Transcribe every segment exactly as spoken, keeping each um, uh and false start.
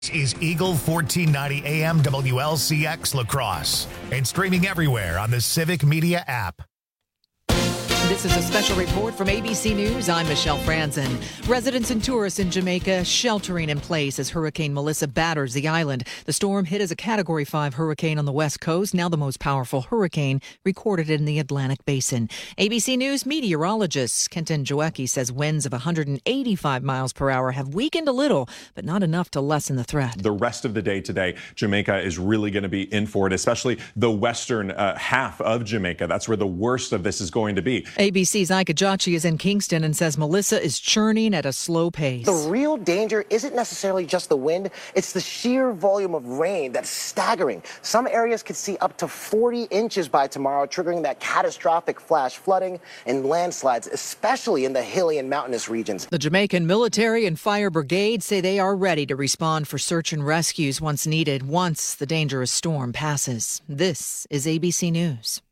This is Eagle fourteen ninety A M W L C X La Crosse and streaming everywhere on the Civic Media app. This is a special report from A B C News. I'm Michelle Franzen. Residents and tourists in Jamaica sheltering in place as Hurricane Melissa batters the island. The storm hit as a Category five hurricane on the west coast, now the most powerful hurricane recorded in the Atlantic Basin. A B C News meteorologist Kenton Joecki says winds of one hundred eighty-five miles per hour have weakened a little, but not enough to lessen the threat. The rest of the day today, Jamaica is really going to be in for it, especially the western uh, half of Jamaica. That's where the worst of this is going to be. A B C's Ika Jachi is in Kingston and says Melissa is churning at a slow pace. The real danger isn't necessarily just the wind. It's the sheer volume of rain that's staggering. Some areas could see up to forty inches by tomorrow, triggering that catastrophic flash flooding and landslides, especially in the hilly and mountainous regions. The Jamaican military and fire brigade say they are ready to respond for search and rescues once needed, once the dangerous storm passes. This is A B C News.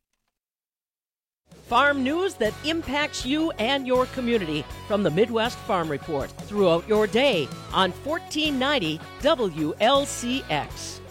Farm news that impacts you and your community from the Midwest Farm Report throughout your day on fourteen ninety W L C X.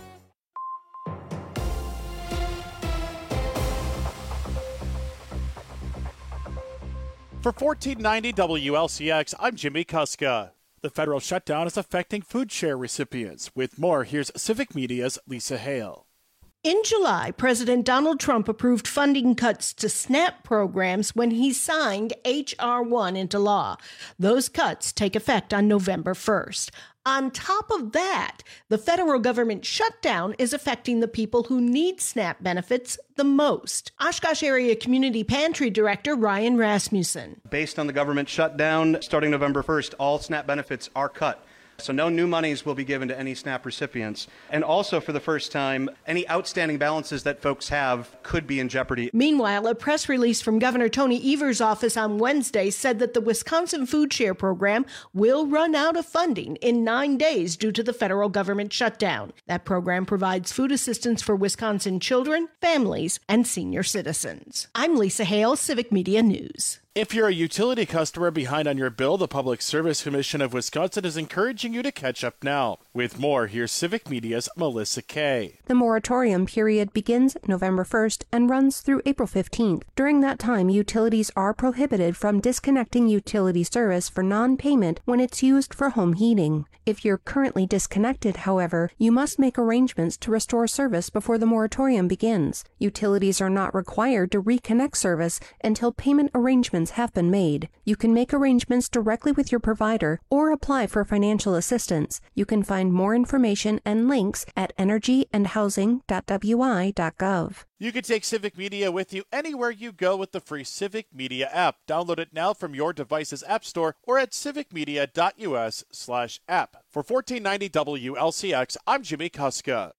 For fourteen ninety W L C X, I'm Jimmy Kuska. The federal shutdown is affecting food share recipients. With more, here's Civic Media's Lisa Hale. In July, President Donald Trump approved funding cuts to SNAP programs when he signed H R one into law. Those cuts take effect on November first. On top of that, the federal government shutdown is affecting the people who need SNAP benefits the most. Oshkosh Area Community Pantry Director Ryan Rasmussen. Based on the government shutdown, starting November first, all SNAP benefits are cut. So no new monies will be given to any SNAP recipients. And also, for the first time, any outstanding balances that folks have could be in jeopardy. Meanwhile, a press release from Governor Tony Evers' office on Wednesday said that the Wisconsin Food Share Program will run out of funding in nine days due to the federal government shutdown. That program provides food assistance for Wisconsin children, families, and senior citizens. I'm Lisa Hale, Civic Media News. If you're a utility customer behind on your bill, the Public Service Commission of Wisconsin is encouraging you to catch up now. With more, here's Civic Media's Melissa Kay. The moratorium period begins November first and runs through April fifteenth. During that time, utilities are prohibited from disconnecting utility service for non-payment when it's used for home heating. If you're currently disconnected, however, you must make arrangements to restore service before the moratorium begins. Utilities are not required to reconnect service until payment arrangements have been made. You can make arrangements directly with your provider or apply for financial assistance. You can find more information and links at energy and housing dot w i dot gov. You can take Civic Media with you anywhere you go with the free Civic Media app. Download it now from your device's app store or at civic media dot u s slash app. For fourteen ninety W L C X, I'm Jimmy Kuska.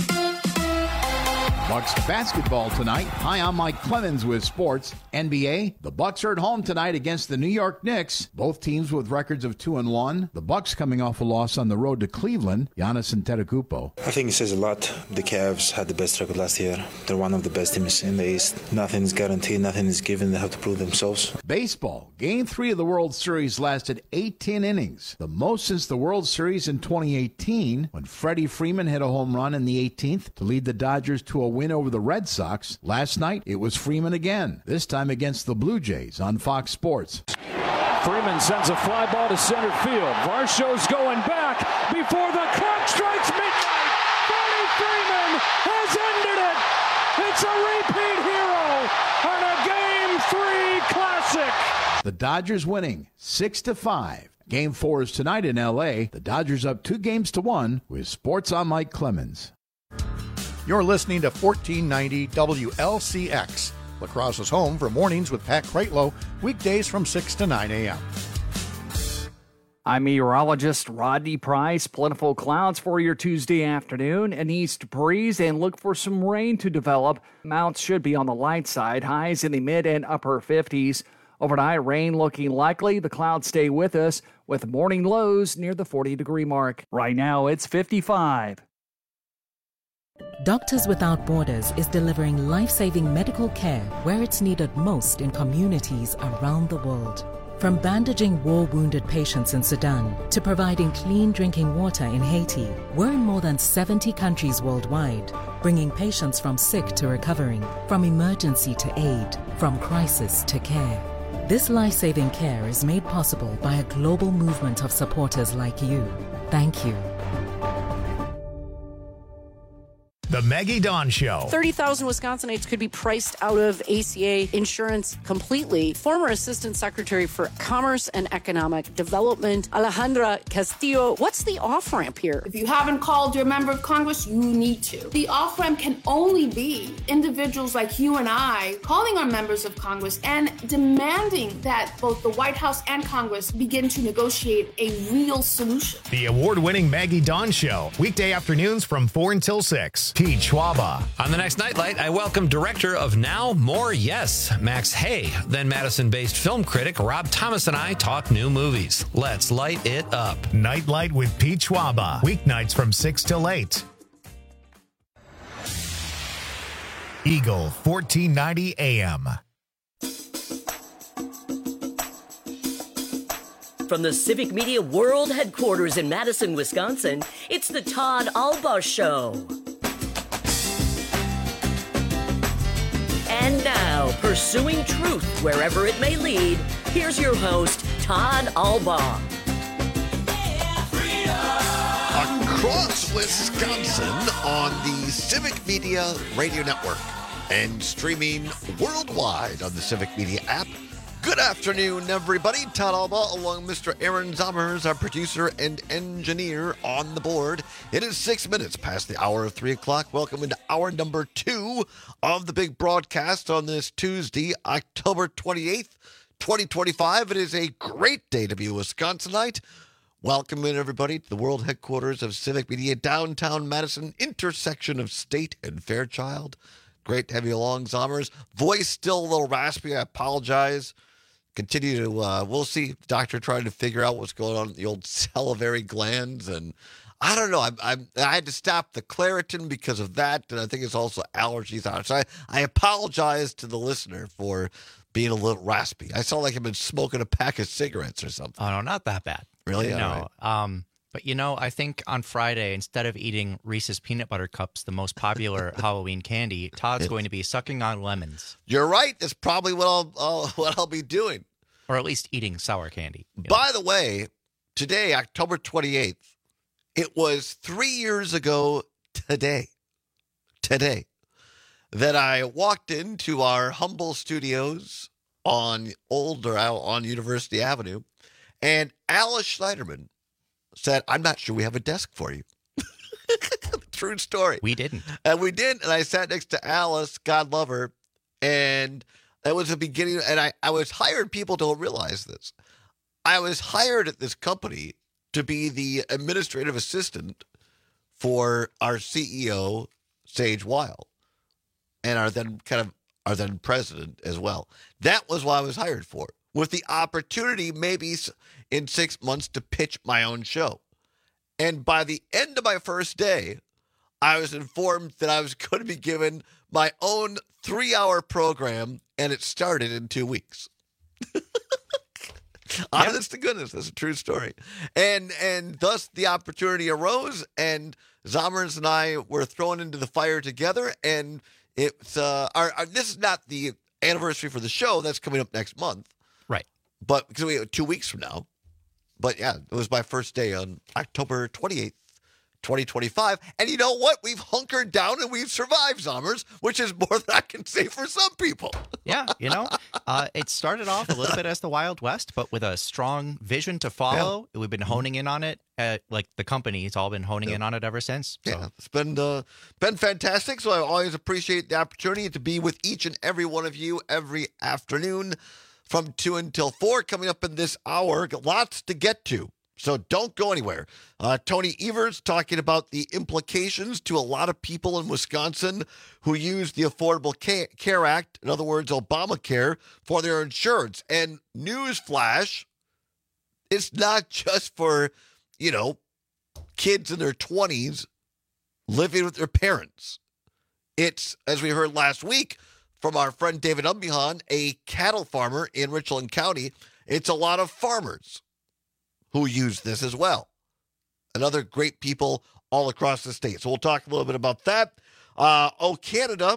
Bucks basketball tonight. Hi, I'm Mike Clemens with sports. N B A, the Bucks are at home tonight against the New York Knicks. Both teams with records of two and one. The Bucks coming off a loss on the road to Cleveland. Giannis Antetokounmpo. I think it says a lot. The Cavs had the best record last year. They're one of the best teams in the East. Nothing is guaranteed. Nothing is given. They have to prove themselves. Baseball. Game three of the World Series lasted eighteen innings, the most since the World Series in twenty eighteen, when Freddie Freeman hit a home run in the eighteenth to lead the Dodgers to a win over the Red Sox. Last night, it was Freeman again, this time against the Blue Jays on Fox Sports. Freeman sends a fly ball to center field. Varsho's going back before the clock strikes midnight. Freddie Freeman has ended it. It's a repeat hero on a Game three Classic. The Dodgers winning six to five. Game four is tonight in L A. The Dodgers up two games to one with Sports on Mike Clemens. You're listening to fourteen ninety W L C X. La Crosse's home for mornings with Pat Kreitlow, weekdays from six to nine a.m. I'm meteorologist Rodney Price. Plentiful clouds for your Tuesday afternoon. An east breeze and look for some rain to develop. Mounts should be on the light side. Highs in the mid and upper fifties. Overnight rain looking likely. The clouds stay with us with morning lows near the forty degree mark. Right now it's fifty-five. Doctors Without Borders is delivering life-saving medical care where it's needed most in communities around the world. From bandaging war-wounded patients in Sudan to providing clean drinking water in Haiti, we're in more than seventy countries worldwide, bringing patients from sick to recovering, from emergency to aid, from crisis to care. This life-saving care is made possible by a global movement of supporters like you. Thank you. The Maggie Dawn Show. thirty thousand Wisconsinites could be priced out of A C A insurance completely. Former Assistant Secretary for Commerce and Economic Development, Alejandra Castillo, what's the off-ramp here? If you haven't called your member of Congress, you need to. The off-ramp can only be individuals like you and I calling our members of Congress and demanding that both the White House and Congress begin to negotiate a real solution. The award-winning Maggie Dawn Show. Weekday afternoons from four until six. Pete Schwaba. On the next Nightlight, I welcome director of Now More Yes, Max Hay. Then Madison-based film critic Rob Thomas and I talk new movies. Let's light it up. Nightlight with Pete Schwaba. Weeknights from six till eight. Eagle fourteen ninety A M. From the Civic Media World Headquarters in Madison, Wisconsin, it's the Todd Alba Show. And now, pursuing truth wherever it may lead, here's your host, Todd Alba. Across Wisconsin on the Civic Media Radio Network and streaming worldwide on the Civic Media app. Good afternoon, everybody. Todd Alba, along with Mister Aaron Zommers, our producer and engineer on the board. It is six minutes past the hour of three o'clock. Welcome into hour number two of the big broadcast on this Tuesday, October twenty-eighth, twenty twenty-five. It is a great day to be a Wisconsinite. Welcome in, everybody, to the world headquarters of Civic Media, downtown Madison, intersection of State and Fairchild. Great to have you along, Zommers. Voice still a little raspy. I apologize. Continue to, uh, we'll see. Doctor trying to figure out what's going on with the old salivary glands. And I don't know. I, I, I had to stop the Claritin because of that. And I think it's also allergies on it. So I, I apologize to the listener for being a little raspy. I sound like I've been smoking a pack of cigarettes or something. Oh, no, not that bad. Really? No. Right. Um, but, you know, I think on Friday, instead of eating Reese's Peanut Butter Cups, the most popular Halloween candy, Todd's going to be sucking on lemons. You're right. That's probably what I'll, I'll what I'll be doing. Or at least eating sour candy. By know. the way, today, October twenty-eighth, it was three years ago today, today, that I walked into our humble studios on Old or on University Avenue, and Alice Schneiderman said, "I'm not sure we have a desk for you." True story. We didn't. And we did. And I sat next to Alice, God love her. And that was the beginning. And I, I was hired. People don't realize this. I was hired at this company to be the administrative assistant for our C E O, Sage Weil, and our then kind of our then president as well. That was what I was hired for, with the opportunity maybe in six months to pitch my own show. And by the end of my first day, I was informed that I was going to be given my own three-hour program, and it started in two weeks. Honest to goodness, that's a true story. And and thus the opportunity arose, and Zommers and I were thrown into the fire together. And it's uh, our, our this is not the anniversary for the show. That's coming up next month, right? But because we have two weeks from now. But yeah, it was my first day on October twenty-eighth, twenty twenty-five. And you know what? We've hunkered down and we've survived, Zommers, which is more than I can say for some people. Yeah, you know, uh, it started off a little bit as the Wild West, but with a strong vision to follow. Yeah. We've been honing in on it. Uh, like the company's all been honing yeah. in on it ever since. So. Yeah, it's been uh, been fantastic. So I always appreciate the opportunity to be with each and every one of you every afternoon from two until four. Coming up in this hour, lots to get to. So don't go anywhere. Uh, Tony Evers talking about the implications to a lot of people in Wisconsin who use the Affordable Care Act, in other words, Obamacare, for their insurance. And newsflash, it's not just for, you know, kids in their twenties living with their parents. It's, as we heard last week from our friend David Umbihan, a cattle farmer in Richland County, It's a lot of farmers who use this as well, and other great people all across the state. So we'll talk a little bit about that. Uh, oh, Canada,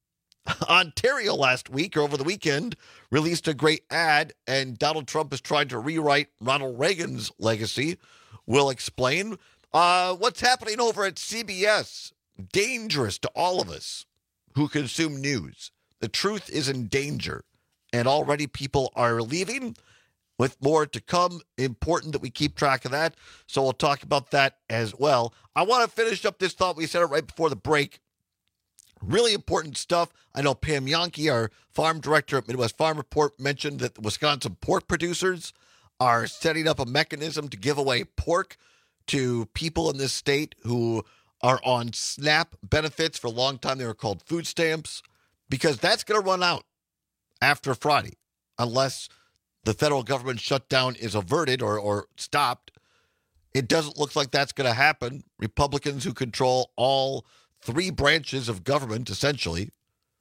Ontario last week or over the weekend released a great ad, and Donald Trump is trying to rewrite Ronald Reagan's legacy. We'll explain. Uh, what's happening over at C B S? Dangerous to all of us who consume news. The truth is in danger, and already people are leaving with more to come. Important that we keep track of that, so we'll talk about that as well. I want to finish up this thought. We said it right before the break. Really important stuff. I know Pam Yonke, our farm director at Midwest Farm Report, mentioned that the Wisconsin pork producers are setting up a mechanism to give away pork to people in this state who are on SNAP benefits. For a long time, they were called food stamps, because that's going to run out after Friday unless the federal government shutdown is averted or, or stopped. It doesn't look like that's going to happen. Republicans who control all three branches of government, essentially,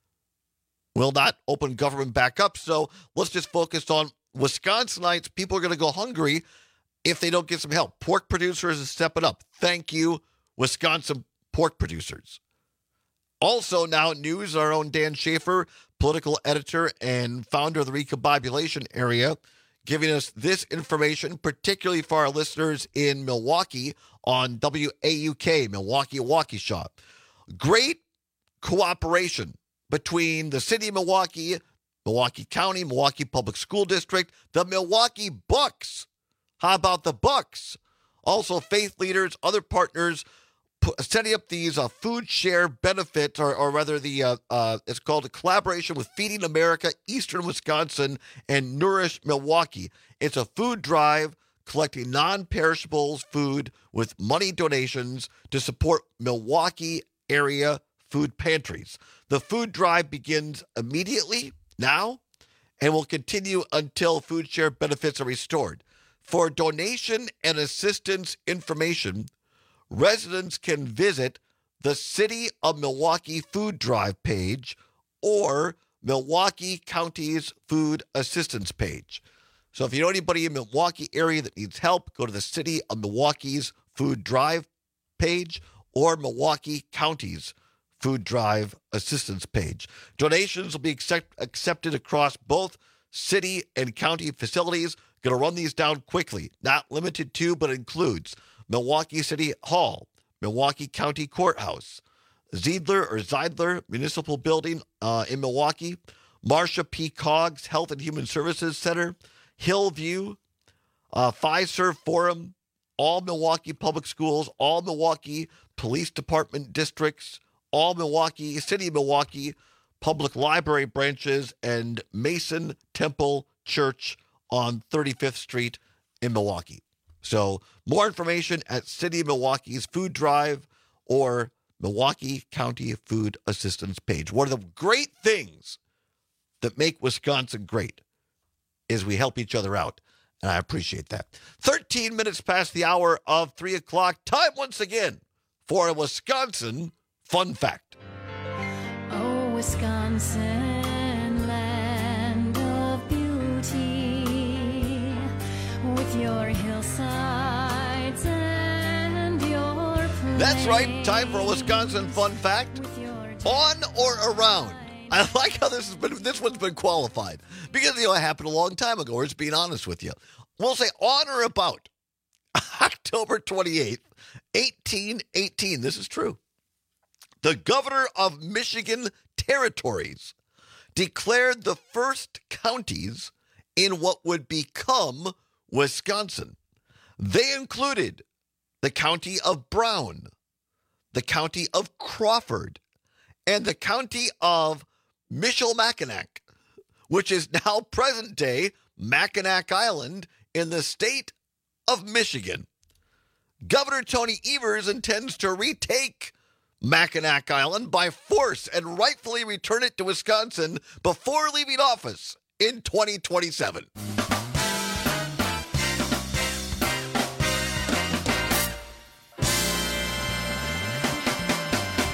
will not open government back up. So let's just focus on Wisconsinites. People are going to go hungry if they don't get some help. Pork producers are stepping up. Thank you, Wisconsin pork producers. Also now news, our own Dan Schaefer, political editor and founder of the Recombobulation Area, giving us this information, particularly for our listeners in Milwaukee on W A U K, Milwaukee Waukesha. Great cooperation between the city of Milwaukee, Milwaukee County, Milwaukee Public School District, the Milwaukee Bucks. How about the Bucks? Also, faith leaders, other partners, setting up these uh, food share benefits, or, or rather, the uh, uh, it's called a collaboration with Feeding America, Eastern Wisconsin, and Nourish Milwaukee. It's a food drive collecting non-perishables food with money donations to support Milwaukee area food pantries. The food drive begins immediately now and will continue until food share benefits are restored. For donation and assistance information, residents can visit the City of Milwaukee Food Drive page or Milwaukee County's Food Assistance page. So if you know anybody in the Milwaukee area that needs help, go to the City of Milwaukee's Food Drive page or Milwaukee County's Food Drive Assistance page. Donations will be accept- accepted across both city and county facilities. Going to run these down quickly. Not limited to, but includes Milwaukee City Hall, Milwaukee County Courthouse, Zeidler or Zeidler Municipal Building uh, in Milwaukee, Marcia P. Coggs Health and Human Services Center, Hillview, uh, Fiserv Forum, all Milwaukee Public Schools, all Milwaukee Police Department districts, all Milwaukee, City of Milwaukee Public Library branches, and Mason Temple Church on thirty-fifth Street in Milwaukee. So more information at City of Milwaukee's Food Drive or Milwaukee County Food Assistance page. One of the great things that make Wisconsin great is we help each other out, and I appreciate that. thirteen minutes past the hour of three o'clock. Time once again for a Wisconsin fun fact. Oh, Wisconsin, land of beauty, with your hillsides and your plains. That's right. Time for a Wisconsin fun fact. On or around. I like how this has been. This one's been qualified because, you know, it happened a long time ago. We're just being honest with you. We'll say on or about October twenty-eighth, eighteen eighteen. This is true. The governor of Michigan Territories declared the first counties in what would become Wisconsin. They included the county of Brown, the county of Crawford, and the county of Michilimackinac, which is now present-day Mackinac Island in the state of Michigan. Governor Tony Evers intends to retake Mackinac Island by force and rightfully return it to Wisconsin before leaving office in twenty twenty-seven.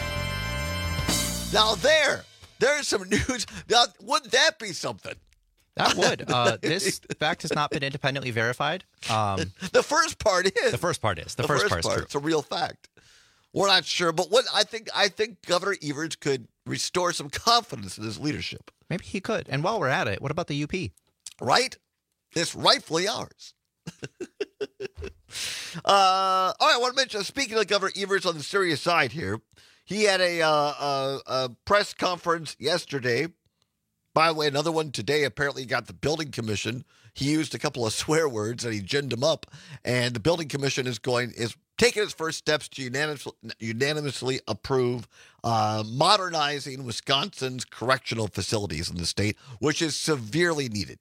Now there, there's some news. Now, wouldn't that be something? That would. Uh, this fact has not been independently verified. Um, the first part is. The first part is. The, The first, first part is part, true. it's a real fact. We're not sure, but what I think I think Governor Evers could restore some confidence in his leadership. Maybe he could. And while we're at it, what about the U P? Right? It's rightfully ours. uh, all right, I want to mention, speaking of Governor Evers on the serious side here, he had a, uh, a, a press conference yesterday. By the way, another one today. Apparently, he got the building commission. He used a couple of swear words and he ginned them up. And the building commission is going is taking its first steps to unanimously, unanimously approve uh, modernizing Wisconsin's correctional facilities in the state, which is severely needed.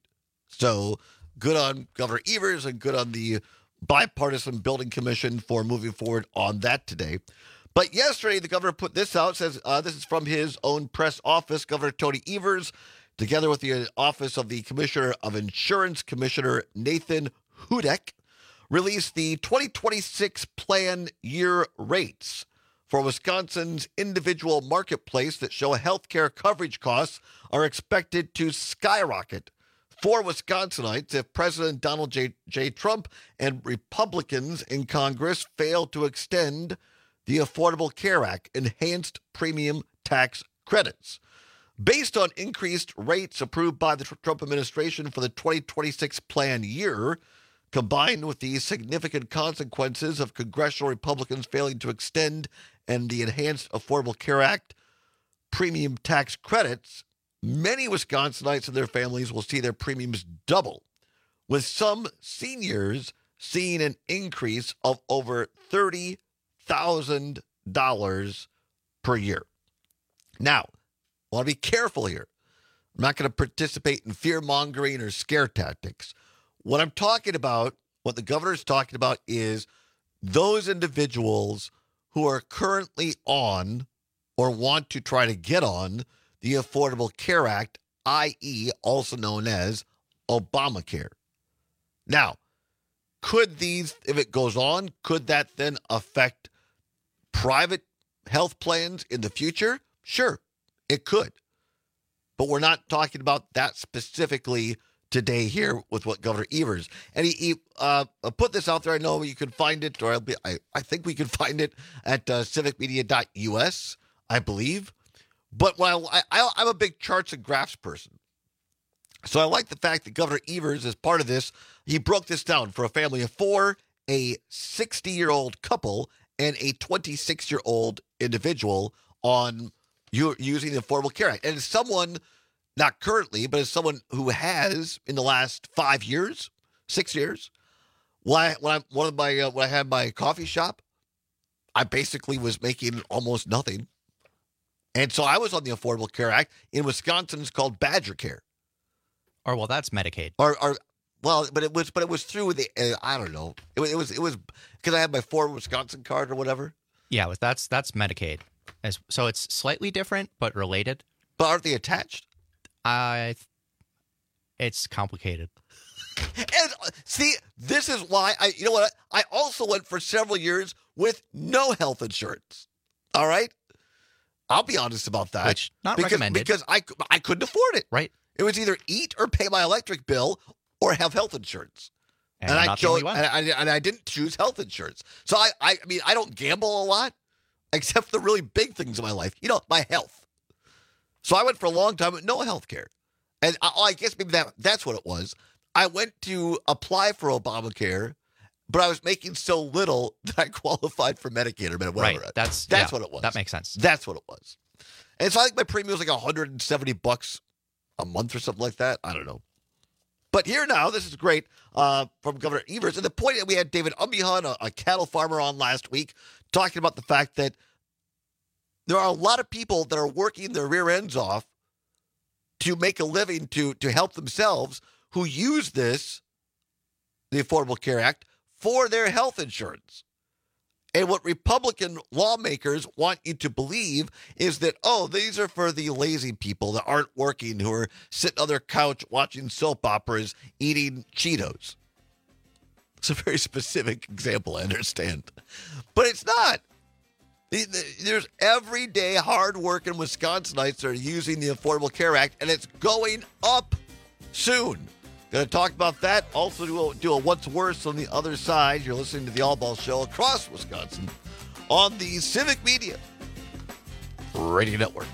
So good on Governor Evers and good on the bipartisan building commission for moving forward on that today. But yesterday, the governor put this out. Says uh, this is from his own press office. Governor Tony Evers, together with the office of the Commissioner of Insurance, Commissioner Nathan Hudek, released the twenty twenty-six plan year rates for Wisconsin's individual marketplace that show healthcare coverage costs are expected to skyrocket for Wisconsinites if President Donald J. J. Trump and Republicans in Congress fail to extend the Affordable Care Act enhanced premium tax credits. Based on increased rates approved by the Trump administration for the twenty twenty-six plan year, combined with the significant consequences of congressional Republicans failing to extend and the enhanced Affordable Care Act premium tax credits, many Wisconsinites and their families will see their premiums double, with some seniors seeing an increase of over thirty thousand dollars per year. Now, I want to be careful here. I'm not going to participate in fear-mongering or scare tactics. What I'm talking about, what the governor is talking about, is those individuals who are currently on or want to try to get on the Affordable Care Act, that is also known as Obamacare. Now, could these, if it goes on, could that then affect private health plans in the future? Sure, it could. But we're not talking about that specifically today here with what Governor Evers. And he, he uh, put this out there. I know you can find it, or I'll be, I, I think we can find it at uh, civic media dot U S, I believe. But while I, I, I'm a big charts and graphs person, so I like the fact that Governor Evers, as part of this, he broke this down for a family of four, a sixty-year-old couple, and a twenty-six-year-old individual on you using the Affordable Care Act. And as someone, not currently, but as someone who has in the last five years, six years, when I, when I, one of my, uh, when I had my coffee shop, I basically was making almost nothing. And so I was on the Affordable Care Act. In Wisconsin, it's called Badger Care. Or, well, that's Medicaid. Or, or well, but it was, but it was through the, uh, I don't know. It was, it was, it was because I had my Ford Wisconsin card or whatever. Yeah, with that's that's Medicaid. As, so it's slightly different, but related. But aren't they attached? I. It's complicated. And uh, see, this is why I. You know what? I also went for several years with no health insurance. All right, I'll be honest about that. Which not because, recommended because I I couldn't afford it. Right. It was either eat or pay my electric bill or have health insurance. And, and I not chose, the only and one. I, and I didn't choose health insurance. So I, I, I mean, I don't gamble a lot, except for the really big things in my life. You know, my health. So I went for a long time with no health care. And I, I guess maybe that that's what it was. I went to apply for Obamacare, but I was making so little that I qualified for Medicaid or whatever. Right. That's that's yeah, what it was. That makes sense. That's what it was. And so I think my premium was like one hundred seventy bucks a month or something like that. I don't know. But here now, this is great uh, from Governor Evers. And the point that we had David Umbihan, a, a cattle farmer, on last week, talking about the fact that there are a lot of people that are working their rear ends off to make a living, to, to help themselves, who use this, the Affordable Care Act, for their health insurance. And what Republican lawmakers want you to believe is that, oh, these are for the lazy people that aren't working, who are sitting on their couch watching soap operas, eating Cheetos. It's a very specific example, I understand. But it's not. There's everyday hard-working Wisconsinites that are using the Affordable Care Act, and it's going up. soon. Going to talk about that. Also do a, do a what's worse on the other side. You're listening to the All Ball Show across Wisconsin on the Civic Media Radio Network.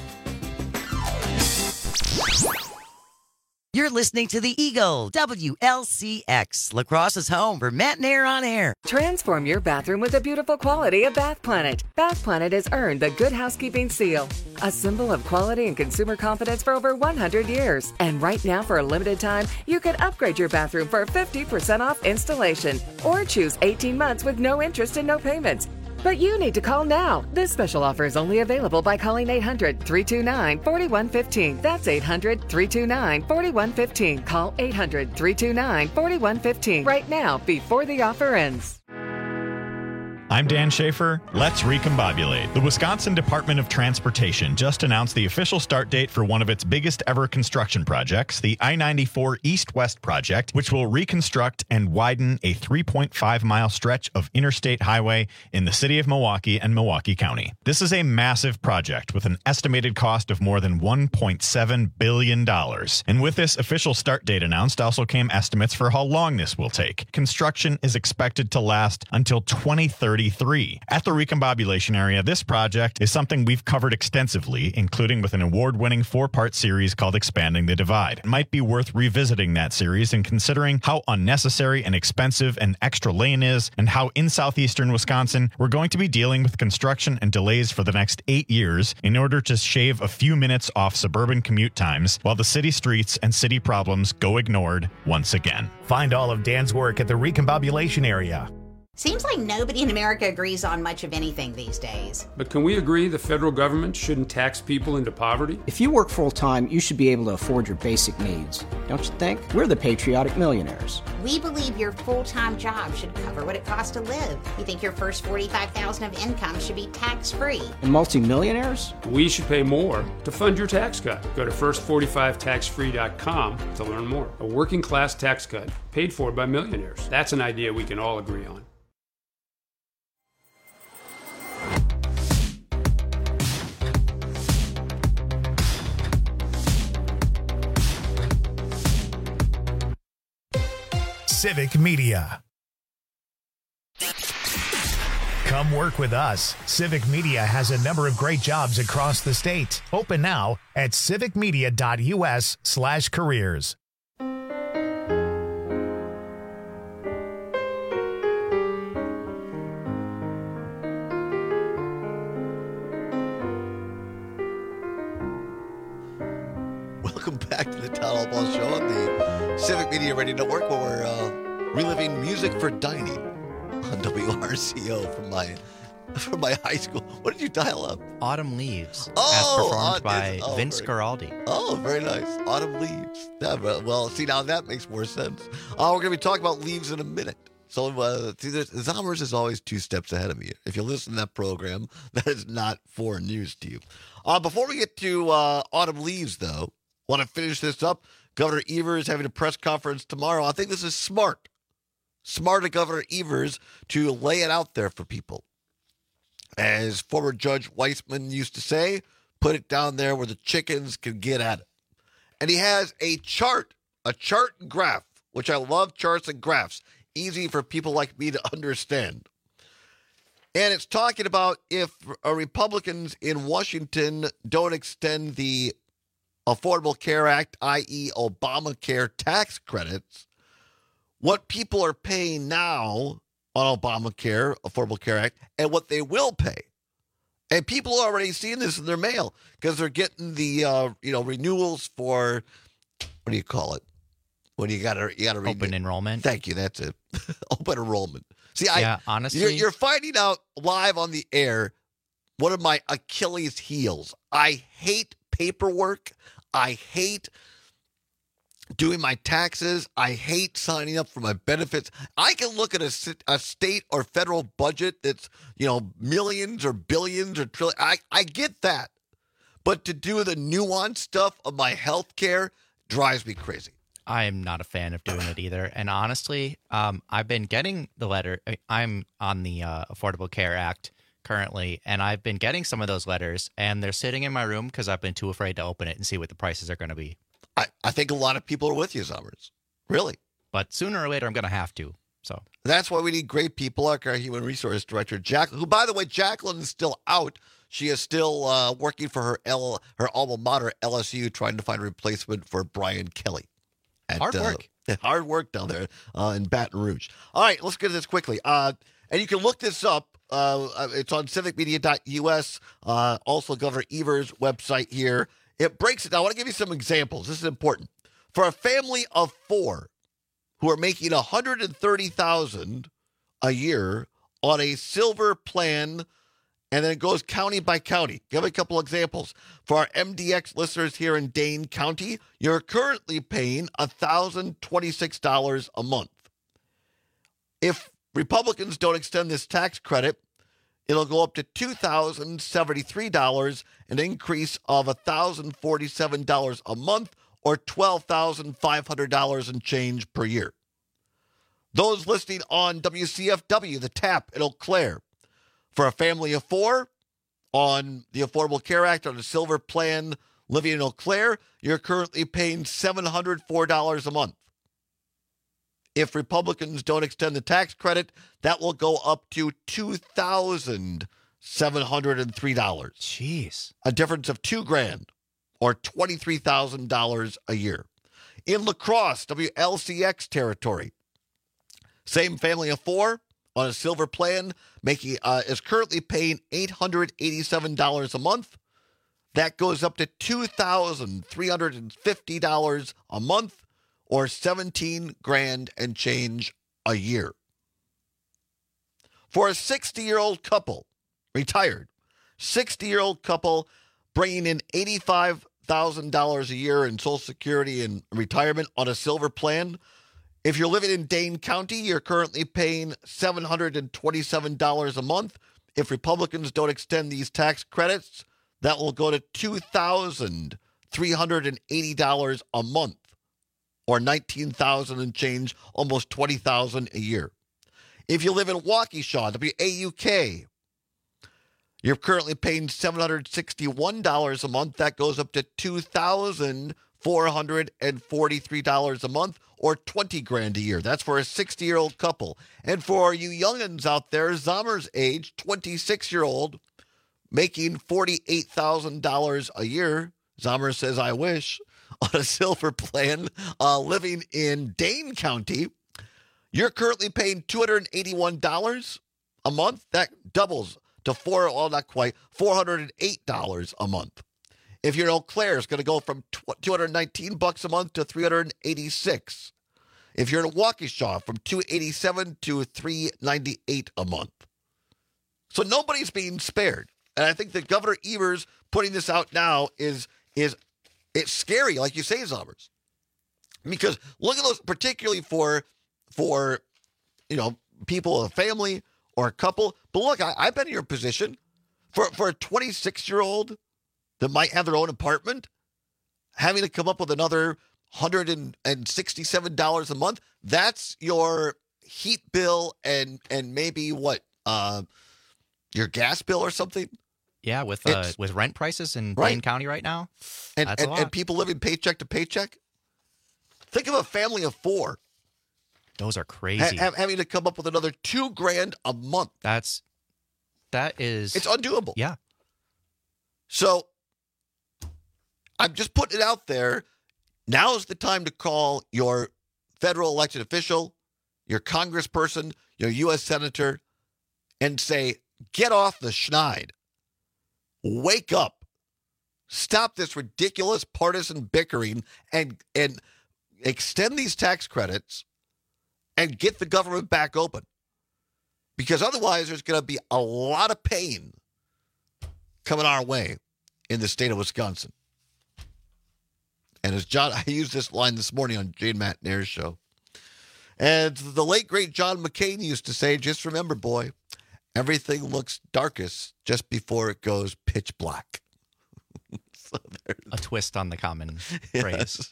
You're listening to the Eagle, W L C X, La Crosse's home for Matinee on Air. Transform your bathroom with the beautiful quality of Bath Planet. Bath Planet has earned the Good Housekeeping Seal, a symbol of quality and consumer confidence for over one hundred years. And right now, for a limited time, you can upgrade your bathroom for fifty percent off installation or choose eighteen months with no interest and no payments. But you need to call now. This special offer is only available by calling eight hundred, three two nine, four one one five. That's eight hundred, three two nine, four one one five. Call eight hundred, three two nine, four one one five right now before the offer ends. I'm Dan Schaefer. Let's recombobulate. The Wisconsin Department of Transportation just announced the official start date for one of its biggest ever construction projects, the I ninety-four East-West project, which will reconstruct and widen a three point five mile stretch of interstate highway in the city of Milwaukee and Milwaukee County. This is a massive project with an estimated cost of more than one point seven billion dollars. And with this official start date announced also came estimates for how long this will take. Construction is expected to last until twenty thirty-three. At the recombobulation area, this project is something we've covered extensively, including with an award-winning four-part series called Expanding the Divide. It might be worth revisiting that series and considering how unnecessary and expensive an extra lane is, and how in southeastern Wisconsin we're going to be dealing with construction and delays for the next eight years in order to shave a few minutes off suburban commute times while the city streets and city problems go ignored once again. Find all of Dan's work at the recombobulation area. Seems like nobody in America agrees on much of anything these days. But can we agree the federal government shouldn't tax people into poverty? If you work full-time, you should be able to afford your basic needs. Don't you think? We're the patriotic millionaires. We believe your full-time job should cover what it costs to live. We think your first forty-five thousand dollars of income should be tax-free. And multimillionaires? We should pay more to fund your tax cut. Go to first forty-five tax free dot com to learn more. A working-class tax cut paid for by millionaires. That's an idea we can all agree on. Civic Media. Come work with us. Civic Media has a number of great jobs across the state. Open now at civicmedia.us slash careers. Welcome back to the Town Hall Ball Show on the Civic Media Radio Network, where we're uh, reliving music for dining on W R C O from my from my high school. What did you dial up? Autumn Leaves, oh, as performed uh, by oh, Vince very, Guaraldi. Oh, very nice. Autumn Leaves. Yeah, well, see, now that makes more sense. Uh, we're going to be talking about leaves in a minute. So, uh, see, Zommers is always two steps ahead of me. If you listen to that program, that is not foreign news to you. Uh, before we get to uh, Autumn Leaves, though, want to finish this up. Governor Evers having a press conference tomorrow. I think this is smart. Smart of Governor Evers to lay it out there for people. As former Judge Weissman used to say, put it down there where the chickens can get at it. And he has a chart, a chart and graph, which I love charts and graphs. Easy for people like me to understand. And it's talking about if uh, Republicans in Washington don't extend the Affordable Care Act, that is. Obamacare tax credits, what people are paying now on Obamacare, Affordable Care Act, and what they will pay. And people are already seeing this in their mail because they're getting the uh, you know renewals for, what do you call it? When you got to you got to open enrollment. Thank you. That's it. Open enrollment. See, yeah, I honestly, you're, you're finding out live on the air one of my Achilles heels. I hate paperwork. I hate doing my taxes. I hate signing up for my benefits. I can look at a, a state or federal budget that's, you know, millions or billions or trillions. I, I get that. But to do the nuanced stuff of my health care drives me crazy. I am not a fan of doing it either. And honestly, um, I've been getting the letter. I'm on the uh, Affordable Care Act currently, and I've been getting some of those letters, and they're sitting in my room because I've been too afraid to open it and see what the prices are going to be. I, I think a lot of people are with you, Summers. Really. But sooner or later, I'm going to have to. So that's why we need great people like our Human Resource Director, Jack, who, by the way, Jacqueline is still out. She is still uh, working for her L, her alma mater, L S U, trying to find a replacement for Brian Kelly. At, hard work. Uh, hard work down there uh, in Baton Rouge. All right, let's get to this quickly. Uh, and you can look this up. Uh, it's on civic media dot U S. Uh, also, Governor Evers' website here. It breaks it down. I want to give you some examples. This is important. For a family of four who are making one hundred thirty thousand dollars a year on a silver plan, and then it goes county by county. Give a couple examples. For our M D X listeners here in Dane County, you're currently paying one thousand twenty-six dollars a month. If Republicans don't extend this tax credit, it'll go up to two thousand seventy-three dollars, an increase of one thousand forty-seven dollars a month, or twelve thousand five hundred dollars and change per year. Those listening on W C F W, the TAP in Eau Claire, for a family of four on the Affordable Care Act on a silver plan living in Eau Claire, you're currently paying seven hundred four dollars a month. If Republicans don't extend the tax credit, that will go up to two thousand seven hundred three dollars. Jeez. A difference of two grand or twenty-three thousand dollars a year. In La Crosse, W L C X territory, same family of four on a silver plan, making uh, is currently paying eight hundred eighty-seven dollars a month. That goes up to two thousand three hundred fifty dollars a month, or seventeen grand and change a year. For a sixty-year-old couple, retired, sixty-year-old couple bringing in eighty-five thousand dollars a year in Social Security and retirement on a silver plan, if you're living in Dane County, you're currently paying seven hundred twenty-seven dollars a month. If Republicans don't extend these tax credits, that will go to two thousand three hundred eighty dollars a month, or nineteen thousand dollars and change, almost twenty thousand dollars a year. If you live in Waukesha, W A U K, you're currently paying seven hundred sixty-one dollars a month. That goes up to two thousand four hundred forty-three dollars a month, or twenty grand a year. That's for a sixty-year-old couple. And for you youngins out there, Zomer's age, twenty-six-year-old, making forty-eight thousand dollars a year. Zomer says, I wish, on a silver plan, uh, living in Dane County. You're currently paying two hundred eighty-one dollars a month. That doubles to four, well, not quite, four hundred eight dollars a month. If you're in Eau Claire, it's going to go from two hundred nineteen bucks a month to three hundred eighty-six. If you're in Waukesha, from two hundred eighty-seven to three hundred ninety-eight a month. So nobody's being spared. And I think that Governor Evers putting this out now is is it's scary, like you say, Zombers. Because look at those, particularly for for you know people, a family or a couple. But look, I, I've been in your position for for a twenty-six-year-old that might have their own apartment, having to come up with another one hundred sixty-seven dollars a month. That's your heat bill and and maybe what uh, your gas bill or something. Yeah, with uh, with rent prices in right. Dane County right now, and that's and, a lot. and people living paycheck to paycheck. Think of a family of four. Those are crazy. Ha- having to come up with another two grand a month. That's that is it's undoable. Yeah. So I'm just putting it out there. Now is the time to call your federal elected official, your congressperson, your U S senator, and say, get off the schneid. Wake up. Stop this ridiculous partisan bickering and and extend these tax credits and get the government back open. Because otherwise there's going to be a lot of pain coming our way in the state of Wisconsin. And as John, I used this line this morning on Jane Matt Nair's show. And the late, great John McCain used to say, just remember, boy, everything looks darkest just before it goes pitch black. So a twist on the common yes. phrase.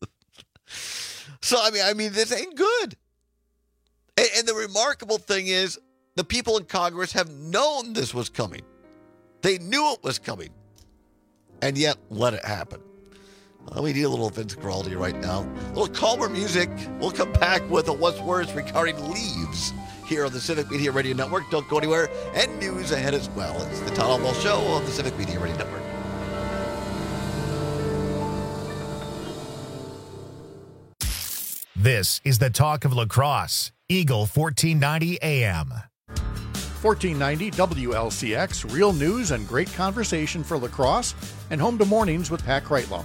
So, I mean, I mean, this ain't good. And, and the remarkable thing is the people in Congress have known this was coming. They knew it was coming and yet let it happen. Uh, we need a little Vince Guaraldi right now. A little calmer music. We'll come back with a What's Worse regarding leaves here on the Civic Media Radio Network. Don't go anywhere. And news ahead as well. It's the Todd Albaugh Show on the Civic Media Radio Network. This is the talk of La Crosse, Eagle fourteen ninety A M. fourteen ninety W L C X, real news and great conversation for La Crosse, and home to mornings with Pat Kreitlow.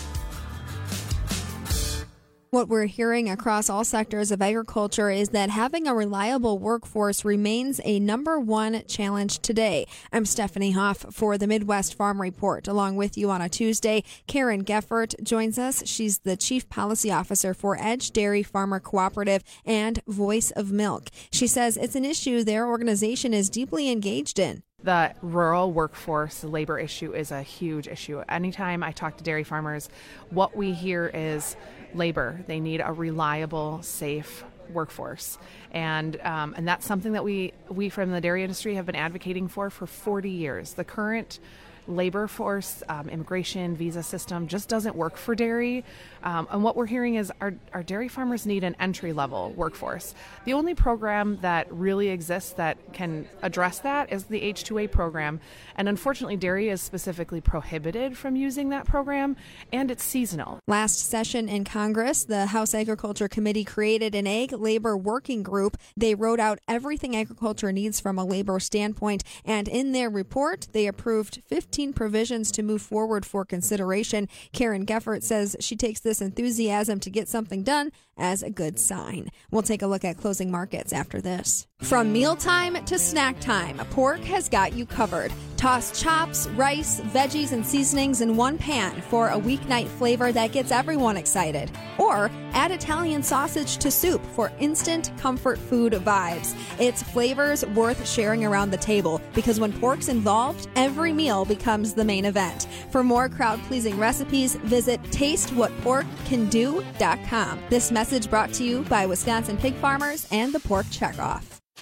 What we're hearing across all sectors of agriculture is that having a reliable workforce remains a number one challenge today. I'm Stephanie Hoff for the Midwest Farm Report. Along with you on a Tuesday, Karen Geffert joins us. She's the Chief Policy Officer for Edge Dairy Farmer Cooperative and Voice of Milk. She says it's an issue their organization is deeply engaged in. The rural workforce labor issue is a huge issue. Anytime I talk to dairy farmers, what we hear is labor. They need a reliable, safe workforce. And um, and that's something that we, we from the dairy industry have been advocating for for forty years. The current labor force, um, immigration, visa system just doesn't work for dairy. Um, and what we're hearing is our, our dairy farmers need an entry-level workforce. The only program that really exists that can address that is the H two A program. And unfortunately, dairy is specifically prohibited from using that program, and it's seasonal. Last session in Congress, the House Agriculture Committee created an ag labor working group. They wrote out everything agriculture needs from a labor standpoint, and in their report, they approved fifteen provisions to move forward for consideration. Karen Geffert says she takes this enthusiasm to get something done as a good sign. We'll take a look at closing markets after this. From mealtime to snack time, Pork has got you covered. Toss chops, rice, veggies, and seasonings in one pan for a weeknight flavor that gets everyone excited. Or add Italian sausage to soup for instant comfort food vibes. It's flavors worth sharing around the table because when pork's involved, every meal becomes the main event. For more crowd-pleasing recipes, visit taste what pork can do dot com. This message brought to you by Wisconsin pig farmers and the Pork Checkoff.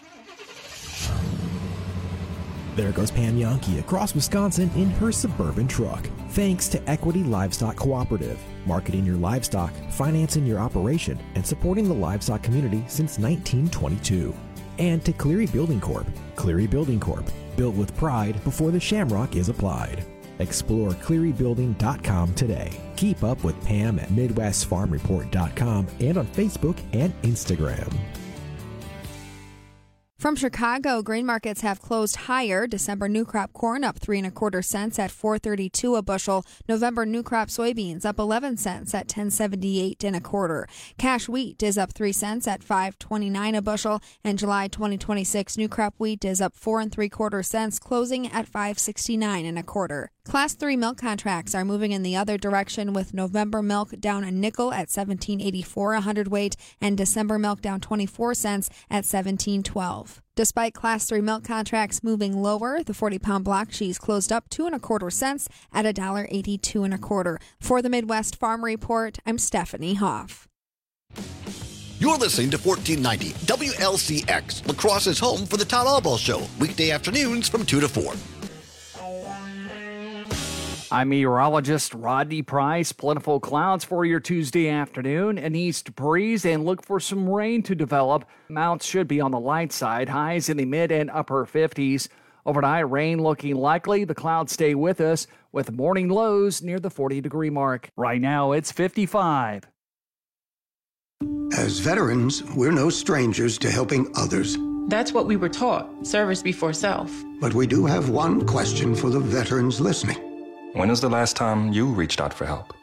There goes Pam Yankee across Wisconsin in her Suburban truck. Thanks to Equity Livestock Cooperative, marketing your livestock, financing your operation, and supporting the livestock community since nineteen twenty-two. And to Cleary Building Corp. Cleary Building Corp. Built with pride before the shamrock is applied. Explore cleary building dot com today. Keep up with Pam at midwest farm report dot com and on Facebook and Instagram. From Chicago, grain markets have closed higher. December new crop corn up three and a quarter cents at four thirty-two a bushel. November new crop soybeans up eleven cents at ten seventy-eight and a quarter. Cash wheat is up three cents at five twenty-nine a bushel, and July twenty twenty-six new crop wheat is up four and three quarter cents, closing at five sixty-nine and a quarter. Class three milk contracts are moving in the other direction, with November milk down a nickel at seventeen eighty-four a hundredweight, and December milk down twenty-four cents at seventeen twelve. Despite Class three milk contracts moving lower, the forty-pound block cheese closed up two and a quarter cents at one dollar eighty-two and a quarter. For the Midwest Farm Report, I'm Stephanie Hoff. You're listening to fourteen ninety W L C X, La Crosse's home for the Todd Albaugh Show, weekday afternoons from two to four. I'm meteorologist Rodney Price. Plentiful clouds for your Tuesday afternoon. An east breeze, and look for some rain to develop. Mounts should be on the light side. Highs in the mid and upper fifties. Overnight, rain looking likely. The clouds stay with us with morning lows near the forty degree mark. Right now, it's fifty-five. As veterans, we're no strangers to helping others. That's what we were taught, service before self. But we do have one question for the veterans listening. When was the last time you reached out for help?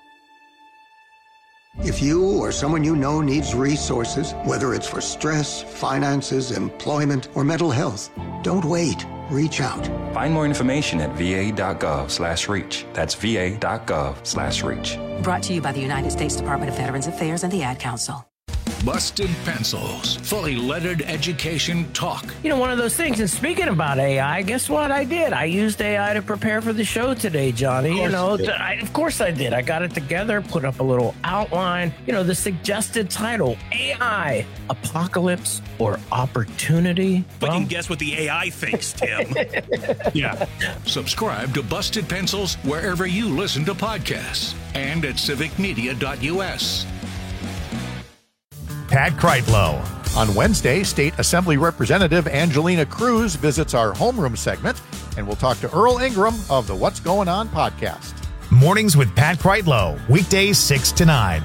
If you or someone you know needs resources, whether it's for stress, finances, employment, or mental health, don't wait. Reach out. Find more information at va.gov slash reach. That's va.gov slash reach. Brought to you by the United States Department of Veterans Affairs and the Ad Council. Busted Pencils, fully lettered education talk. You know, one of those things, and speaking about A I, guess what I did? I used A I to prepare for the show today, Johnny. You know, you I, of course I did. I got it together, put up a little outline, you know, the suggested title, A I, Apocalypse or Opportunity. But well, you can guess what the A I thinks, Tim. Yeah. Subscribe to Busted Pencils wherever you listen to podcasts. and at civic media dot U S. Pat Kreitlow. On Wednesday, State Assembly Representative Angelina Cruz visits our homeroom segment, and we'll talk to Earl Ingram of the What's Going On podcast. Mornings with Pat Kreitlow, weekdays six to nine.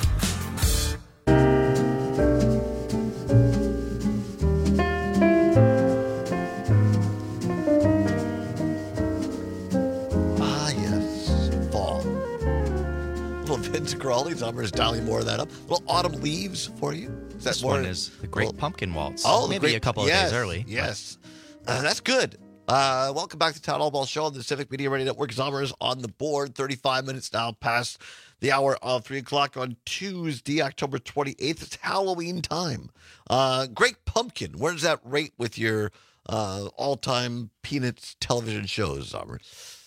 Ah, yes, fall. Little Vince Crawley, Summer's dialing more of that up. Little autumn leaves for you. Is that This more? one is the Great well, Pumpkin Waltz. Oh, the maybe great, a couple of yes, days early. Yes, uh, that's good. Uh, welcome back to Town Hall Ball Show on the Civic Media Radio Network. Zommers on the board. thirty-five minutes now past the hour of three o'clock on Tuesday, October twenty-eighth. It's Halloween time. Uh, Great Pumpkin. Where does that rate with your uh, all-time Peanuts television shows, Zommers?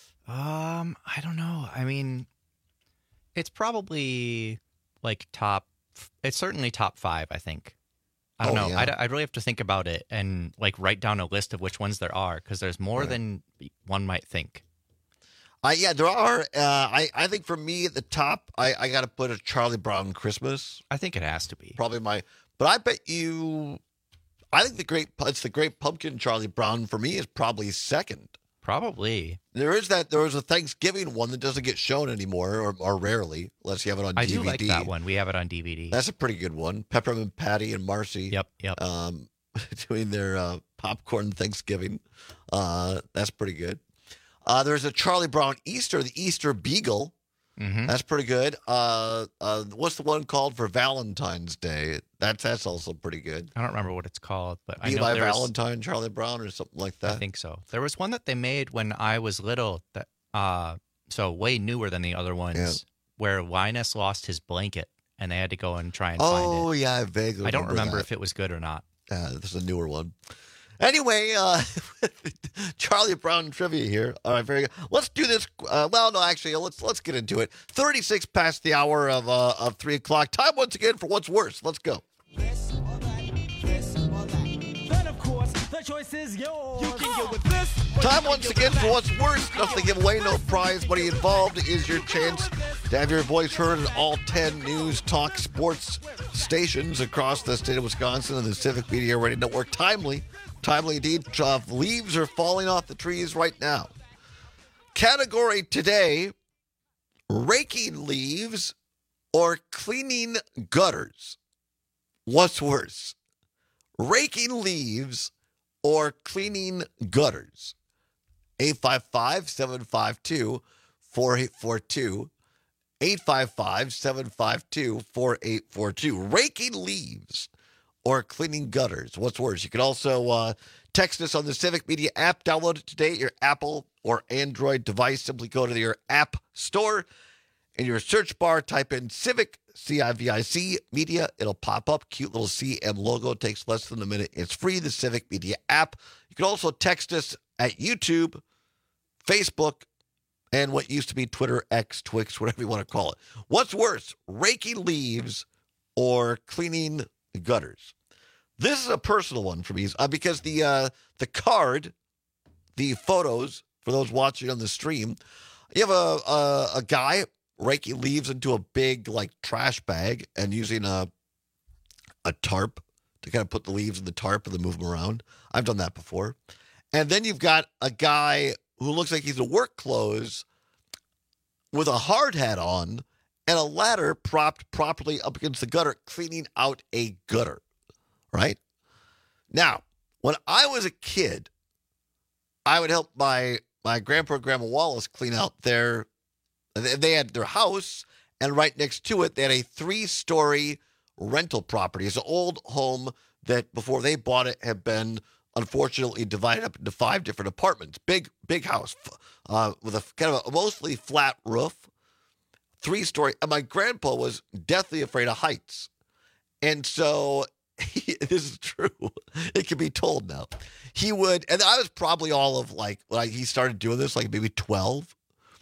Um, I don't know. I mean, it's probably like top. It's certainly top five, I think. I don't Oh, know. yeah. I'd, I'd really have to think about it and like write down a list of which ones there are because there's more Right. than one might think. Uh, yeah, there are. Uh, I, I think for me at the top, I, I got to put a Charlie Brown Christmas. I think it has to be. Probably my. But I bet you. I think the great. It's the Great Pumpkin. Charlie Brown for me is probably second. Probably. There is that. There was a Thanksgiving one that doesn't get shown anymore, or, or rarely, unless you have it on I D V D. do like that one. We have it on D V D. That's a pretty good one. Peppermint Patty and Marcy. Yep, yep. Um, doing their uh, popcorn Thanksgiving. Uh, that's pretty good. Uh, there's a Charlie Brown Easter, the Easter Beagle. Mm-hmm. That's pretty good. Uh, uh, what's the one called for Valentine's Day? That's that's also pretty good. I don't remember what it's called, but I Be know by there was- Valentine, Charlie Brown, or something like that. I think so. There was one that they made when I was little that uh so way newer than the other ones Yeah. where Linus lost his blanket and they had to go and try and Oh, find it. yeah, I vaguely I don't remember that. if it was good or not. Uh, this is a newer one. Anyway, uh, Charlie Brown trivia here. All right, very good. Let's do this. Uh, well, no, actually, let's let's get into it. thirty-six past the hour of uh, of three o'clock. Time once again for what's worse. Let's go. Then, of course, the choice is yours. You can go with this. Time once again for what's worse. Nothing to give away, no prize. Money involved is your chance to have your voice heard in all ten news, talk, sports stations across the state of Wisconsin and the Civic Media Radio Network. Timely, timely indeed. Uh, leaves are falling off the trees right now. Category today, raking leaves or cleaning gutters. What's worse? Raking leaves or cleaning gutters? eight five five, seven five two, four eight four two. eight five five, seven five two, four eight four two. Raking leaves or cleaning gutters. What's worse? You can also uh, text us on the Civic Media app. Download it today at your Apple or Android device. Simply go to your app store. In your search bar, type in Civic, C I V I C, Media. It'll pop up. Cute little C M logo. It takes less than a minute. It's free, the Civic Media app. You can also text us at YouTube, Facebook, and what used to be Twitter, X, Twix, whatever you want to call it. What's worse, raking leaves or cleaning gutters? This is a personal one for me uh, because the uh, the card, the photos, for those watching on the stream, you have a, a, a guy raking leaves into a big like trash bag and using a a tarp to kind of put the leaves in the tarp and then move them around. I've done that before. And then you've got a guy who looks like he's in work clothes with a hard hat on and a ladder propped properly up against the gutter, cleaning out a gutter, right? Now, when I was a kid, I would help my my grandpa and grandma Wallace clean out their, they had their house, and right next to it, they had a three-story rental property. It's an old home that before they bought it had been unfortunately divided up into five different apartments. Big, big house uh, with a kind of a mostly flat roof, three-story. And my grandpa was deathly afraid of heights. And so, he, this is true. It can be told now. He would, and I was probably all of like, like he started doing this, like maybe twelve.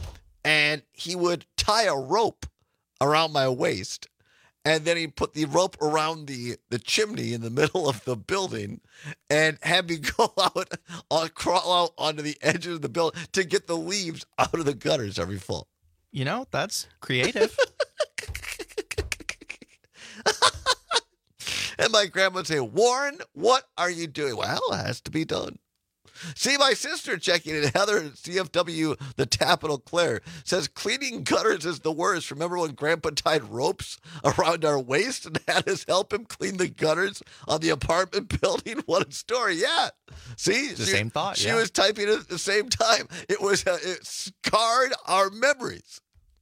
And he would tie a rope around my waist. And then he'd put the rope around the, the chimney in the middle of the building and have me go out, uh, crawl out onto the edge of the building to get the leaves out of the gutters every fall. You know, that's creative. And my grandma would say, Warren, what are you doing? Well, it has to be done. See, my sister checking in, Heather at C F W, the tap in Eau Claire, says cleaning gutters is the worst. Remember when Grandpa tied ropes around our waist and had us help him clean the gutters on the apartment building? What a story. Yeah. See? The she, same thought, She yeah. was typing it at the same time. It was uh, it scarred our memories.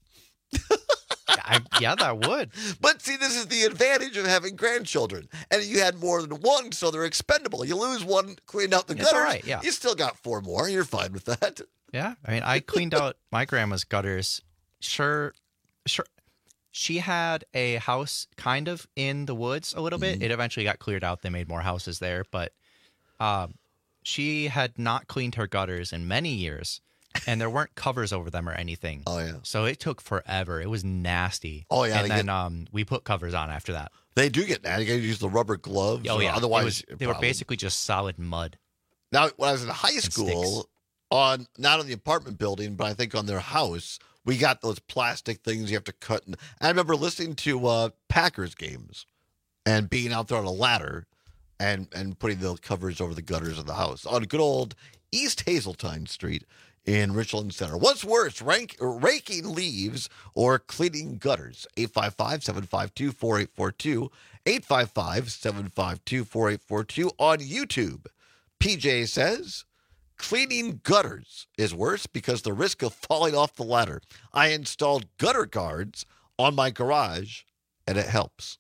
I, yeah, that would. But see, this is the advantage of having grandchildren. And you had more than one, so they're expendable. You lose one, clean out the It's gutters. all right, yeah. You still got four more. You're fine with that. Yeah, I mean, I cleaned out my grandma's gutters. Sure, sure. She had a house kind of in the woods a little bit. Mm-hmm. It eventually got cleared out. They made more houses there, but um, she had not cleaned her gutters in many years. And there weren't covers over them or anything. Oh, yeah. So it took forever. It was nasty. Oh, yeah, And they then get- um, we put covers on after that. They do get nasty. You got to use the rubber gloves. Oh, or yeah. Otherwise, It was- they were problem. basically just solid mud. Now, when I was in high And school, sticks. on not on the apartment building, but I think on their house, we got those plastic things you have to cut. And I remember listening to uh, Packers games and being out there on a ladder and, and putting the covers over the gutters of the house on good old East Hazeltine Street in Richland Center. What's worse, rank, raking leaves or cleaning gutters? eight five five, seven five two, four eight four two, eight five five, seven five two, four eight four two on YouTube. P J says, cleaning gutters is worse because the risk of falling off the ladder. I installed gutter guards on my garage, and it helps.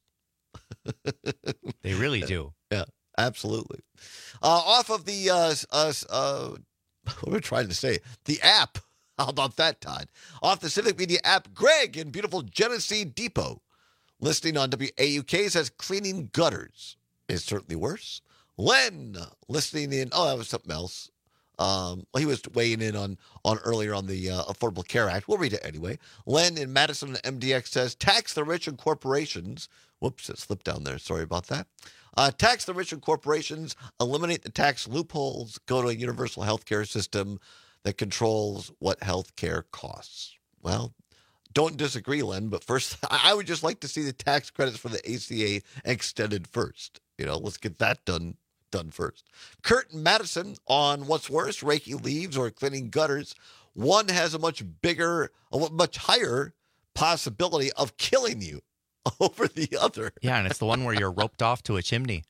They really do. Yeah, absolutely. Uh, off of the, uh, uh, uh, what am I trying to say? The app. How about that, Todd? Off the Civic Media app, Greg in beautiful Genesee Depot, listening on W A U K, says cleaning gutters is certainly worse. Len, listening in, oh, that was something else. Um, he was weighing in on, on earlier on the uh, Affordable Care Act. We'll read it anyway. Len in Madison M D X says, tax the rich and corporations. Whoops, it slipped down there. Sorry about that. Uh, tax the rich and corporations, eliminate the tax loopholes, go to a universal health care system that controls what health care costs. Well, don't disagree, Len, but first, I would just like to see the tax credits for the A C A extended first. You know, let's get that done done first. Kurt and Madison on what's worse, raking leaves or cleaning gutters. One has a much bigger, a much higher possibility of killing you over the other. Yeah, and it's the one where you're roped off to a chimney.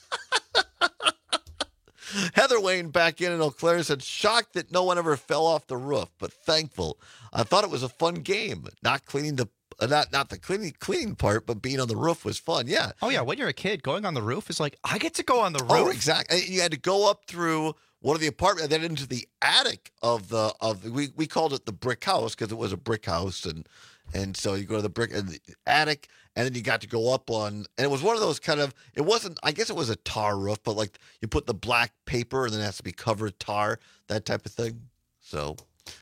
Heather Wayne back in in Eau Claire said, shocked that no one ever fell off the roof, but thankful. I thought it was a fun game. Not cleaning the uh, not not the cleaning cleaning part, but being on the roof was fun. Yeah. Oh, yeah. When you're a kid, going on the roof is like, I get to go on the roof. Oh, exactly. You had to go up through one of the apartments and then into the attic of the of the, we we called it the brick house because it was a brick house, and and so you go to the brick and the attic, and then you got to go up on, and it was one of those kind of, it wasn't, I guess it was a tar roof, but like you put the black paper and then it has to be covered tar, that type of thing. So,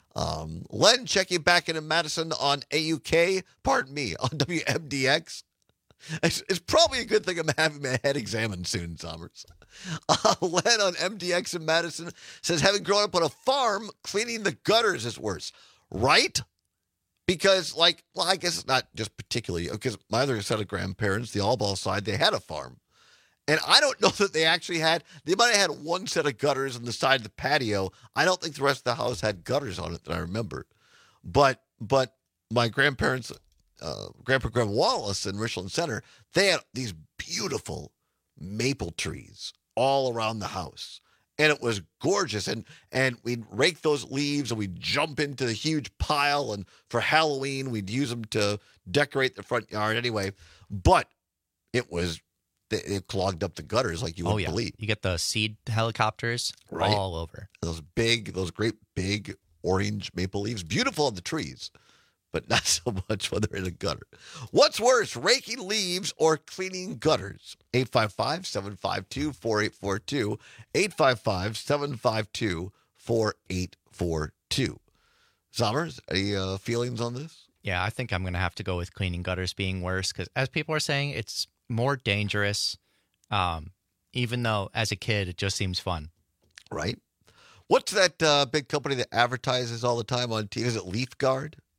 um, Len checking back into Madison on A U K, pardon me, on W M D X. It's, it's probably a good thing I'm having my head examined soon, Sommers. Uh, Len on M D X in Madison says, having grown up on a farm, cleaning the gutters is worse. Right? Because, like, well, I guess it's not just particularly, because my other set of grandparents, the Allball side, they had a farm. And I don't know that they actually had, they might have had one set of gutters on the side of the patio. I don't think the rest of the house had gutters on it that I remember. But, but my grandparents, uh, Grandpa Grandma Wallace in Richland Center, they had these beautiful maple trees all around the house. And it was gorgeous. And and we'd rake those leaves and we'd jump into the huge pile. And for Halloween, we'd use them to decorate the front yard anyway. But it was, it clogged up the gutters like you Oh, wouldn't yeah. believe. You get the seed helicopters Right. all over. Those big, those great big orange maple leaves. Beautiful on the trees, but not so much when they're in a gutter. What's worse, raking leaves or cleaning gutters? eight five five, seven five two, four eight four two. eight five five, seven five two, four eight four two. Sommers, any uh, feelings on this? Yeah, I think I'm going to have to go with cleaning gutters being worse because, as people are saying, it's more dangerous, um, even though as a kid it just seems fun. Right. What's that uh, big company that advertises all the time on T V? Is it Leaf Guard?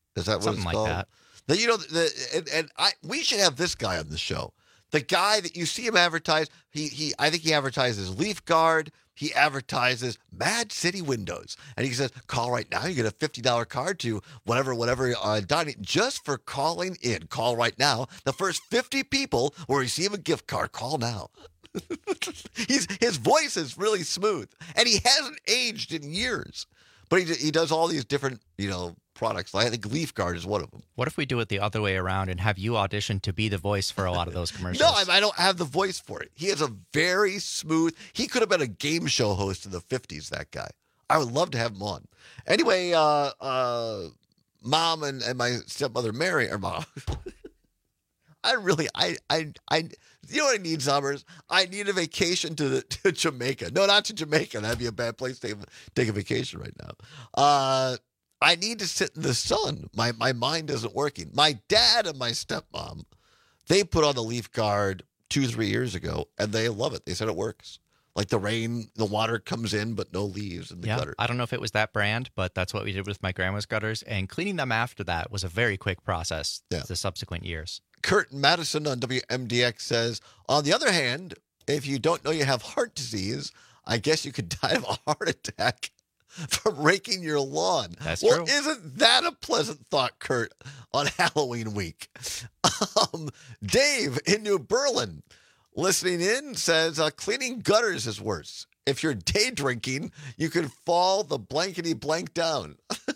Is that what Something it's like called? that. The, you know, the, and, and I we should have this guy on the show. The guy that you see him advertise, he he I think he advertises Leaf Guard. He advertises Mad City Windows. And he says, call right now. You get a fifty dollars card to whatever, whatever uh, dining just for calling in. Call right now. The first fifty people will receive a gift card. Call now. He's, his voice is really smooth. And he hasn't aged in years. But he, he does all these different, you know, products. I think Leaf Guard is one of them. What if we do it the other way around and have you audition to be the voice for a lot of those commercials? No, I, I don't have the voice for it. He has a very smooth. He could have been a game show host in the fifties. That guy. I would love to have him on. Anyway, uh, uh, mom and, and my stepmother Mary, or mom. I really, I, I, I. You know what I need, Summers? I need a vacation to, the, to Jamaica. No, not to Jamaica. That'd be a bad place to take, take a vacation right now. Uh, I need to sit in the sun. My my mind isn't working. My dad and my stepmom, they put on the Leaf Guard two, three years ago, and they love it. They said it works. Like the rain, the water comes in, but no leaves in the yeah, gutter. I don't know if it was that brand, but that's what we did with my grandma's gutters. And cleaning them after that was a very quick process Yeah. the subsequent years. Kurt Madison on W M D X says, on the other hand, if you don't know you have heart disease, I guess you could die of a heart attack from raking your lawn. That's well, true. Isn't that a pleasant thought, Kurt, on Halloween week? Um, Dave in New Berlin, listening in, says uh, cleaning gutters is worse. If you're day drinking, you could fall the blankety blank down.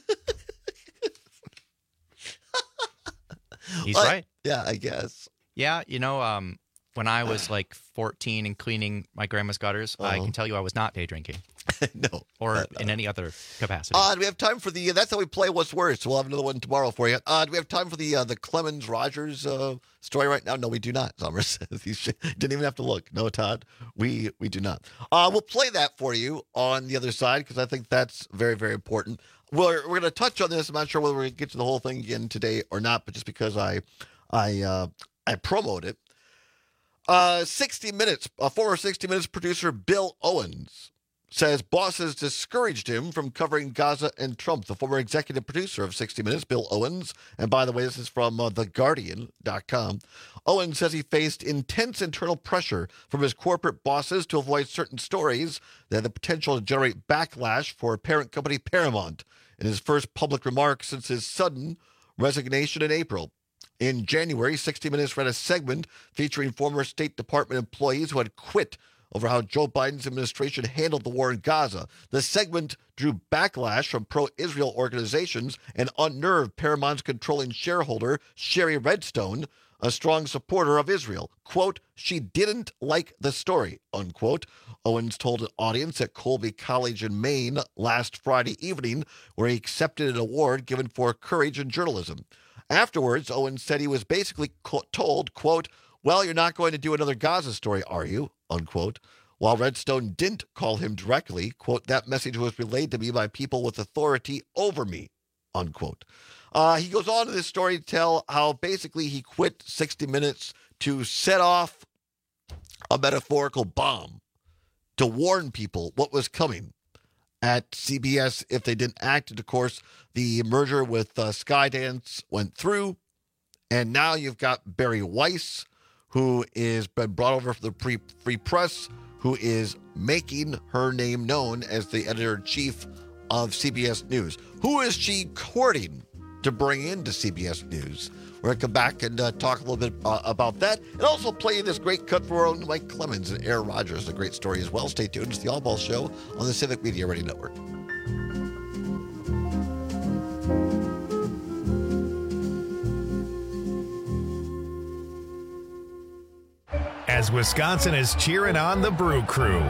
He's Like, right. Yeah, I guess. Yeah, you know, um, when I was like fourteen and cleaning my grandma's gutters, I Uh-huh. can tell you I was not day drinking. No. Or Uh, in any other capacity. Uh, do we have time for the? That's how we play What's Worse. We'll have another one tomorrow for you. Uh, do we have time for the uh, the Clemens Rogers uh, story right now? No, we do not. Summers says he should, didn't even have to look. No, Todd, we we do not. Uh, we'll play that for you on the other side because I think that's very very important. We're we're going to touch on this. I'm not sure whether we're going to get to the whole thing again today or not, but just because I I uh, I promote it. Uh, sixty minutes. Uh, former sixty minutes producer Bill Owens says bosses discouraged him from covering Gaza and Trump. The former executive producer of sixty minutes, Bill Owens, and by the way, this is from uh, the guardian dot com. Owens says he faced intense internal pressure from his corporate bosses to avoid certain stories that had the potential to generate backlash for parent company Paramount in his first public remarks since his sudden resignation in April. In January, sixty minutes ran a segment featuring former State Department employees who had quit over how Joe Biden's administration handled the war in Gaza. The segment drew backlash from pro-Israel organizations and unnerved Paramount's controlling shareholder, Sherry Redstone, a strong supporter of Israel. Quote, she didn't like the story, unquote. Owens told an audience at Colby College in Maine last Friday evening, where he accepted an award given for courage in journalism. Afterwards, Owens said he was basically told, quote, well, you're not going to do another Gaza story, are you? Unquote. While Redstone didn't call him directly, quote, that message was relayed to me by people with authority over me, unquote. Uh, he goes on to this story to tell how basically he quit sixty minutes to set off a metaphorical bomb to warn people what was coming at C B S if they didn't act. And of course, the merger with uh, Skydance went through, and now you've got Barry Weiss, who is been brought over for the pre- Free Press, who is making her name known as the editor-in-chief of C B S News. Who is she courting to bring into C B S News? We're going to come back and uh, talk a little bit uh, about that, and also play this great cut for our own Mike Clemens and Aaron Rodgers, a great story as well. Stay tuned. It's the All Ball Show on the Civic Media Radio Network. As Wisconsin is cheering on the Brew Crew.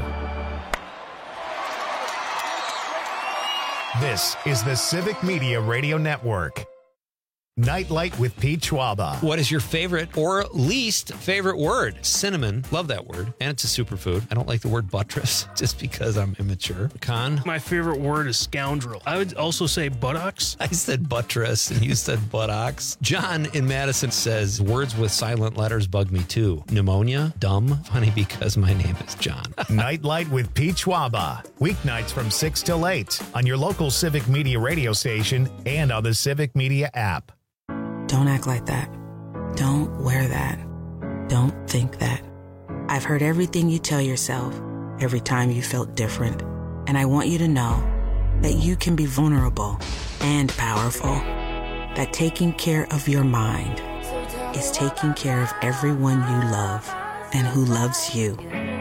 This is the Civic Media Radio Network. Nightlight with Pete Schwaba. What is your favorite or least favorite word? Cinnamon. Love that word. And it's a superfood. I don't like the word buttress just because I'm immature. Con. My favorite word is scoundrel. I would also say buttocks. I said buttress and you said buttocks. John in Madison says words with silent letters bug me too. Pneumonia. Dumb. Funny because my name is John. Nightlight with Pete Schwaba. Weeknights from six till eight on your local Civic Media radio station and on the Civic Media app. Don't act like that. Don't wear that. Don't think that. I've heard everything you tell yourself every time you felt different. And I want you to know that you can be vulnerable and powerful. That taking care of your mind is taking care of everyone you love and who loves you.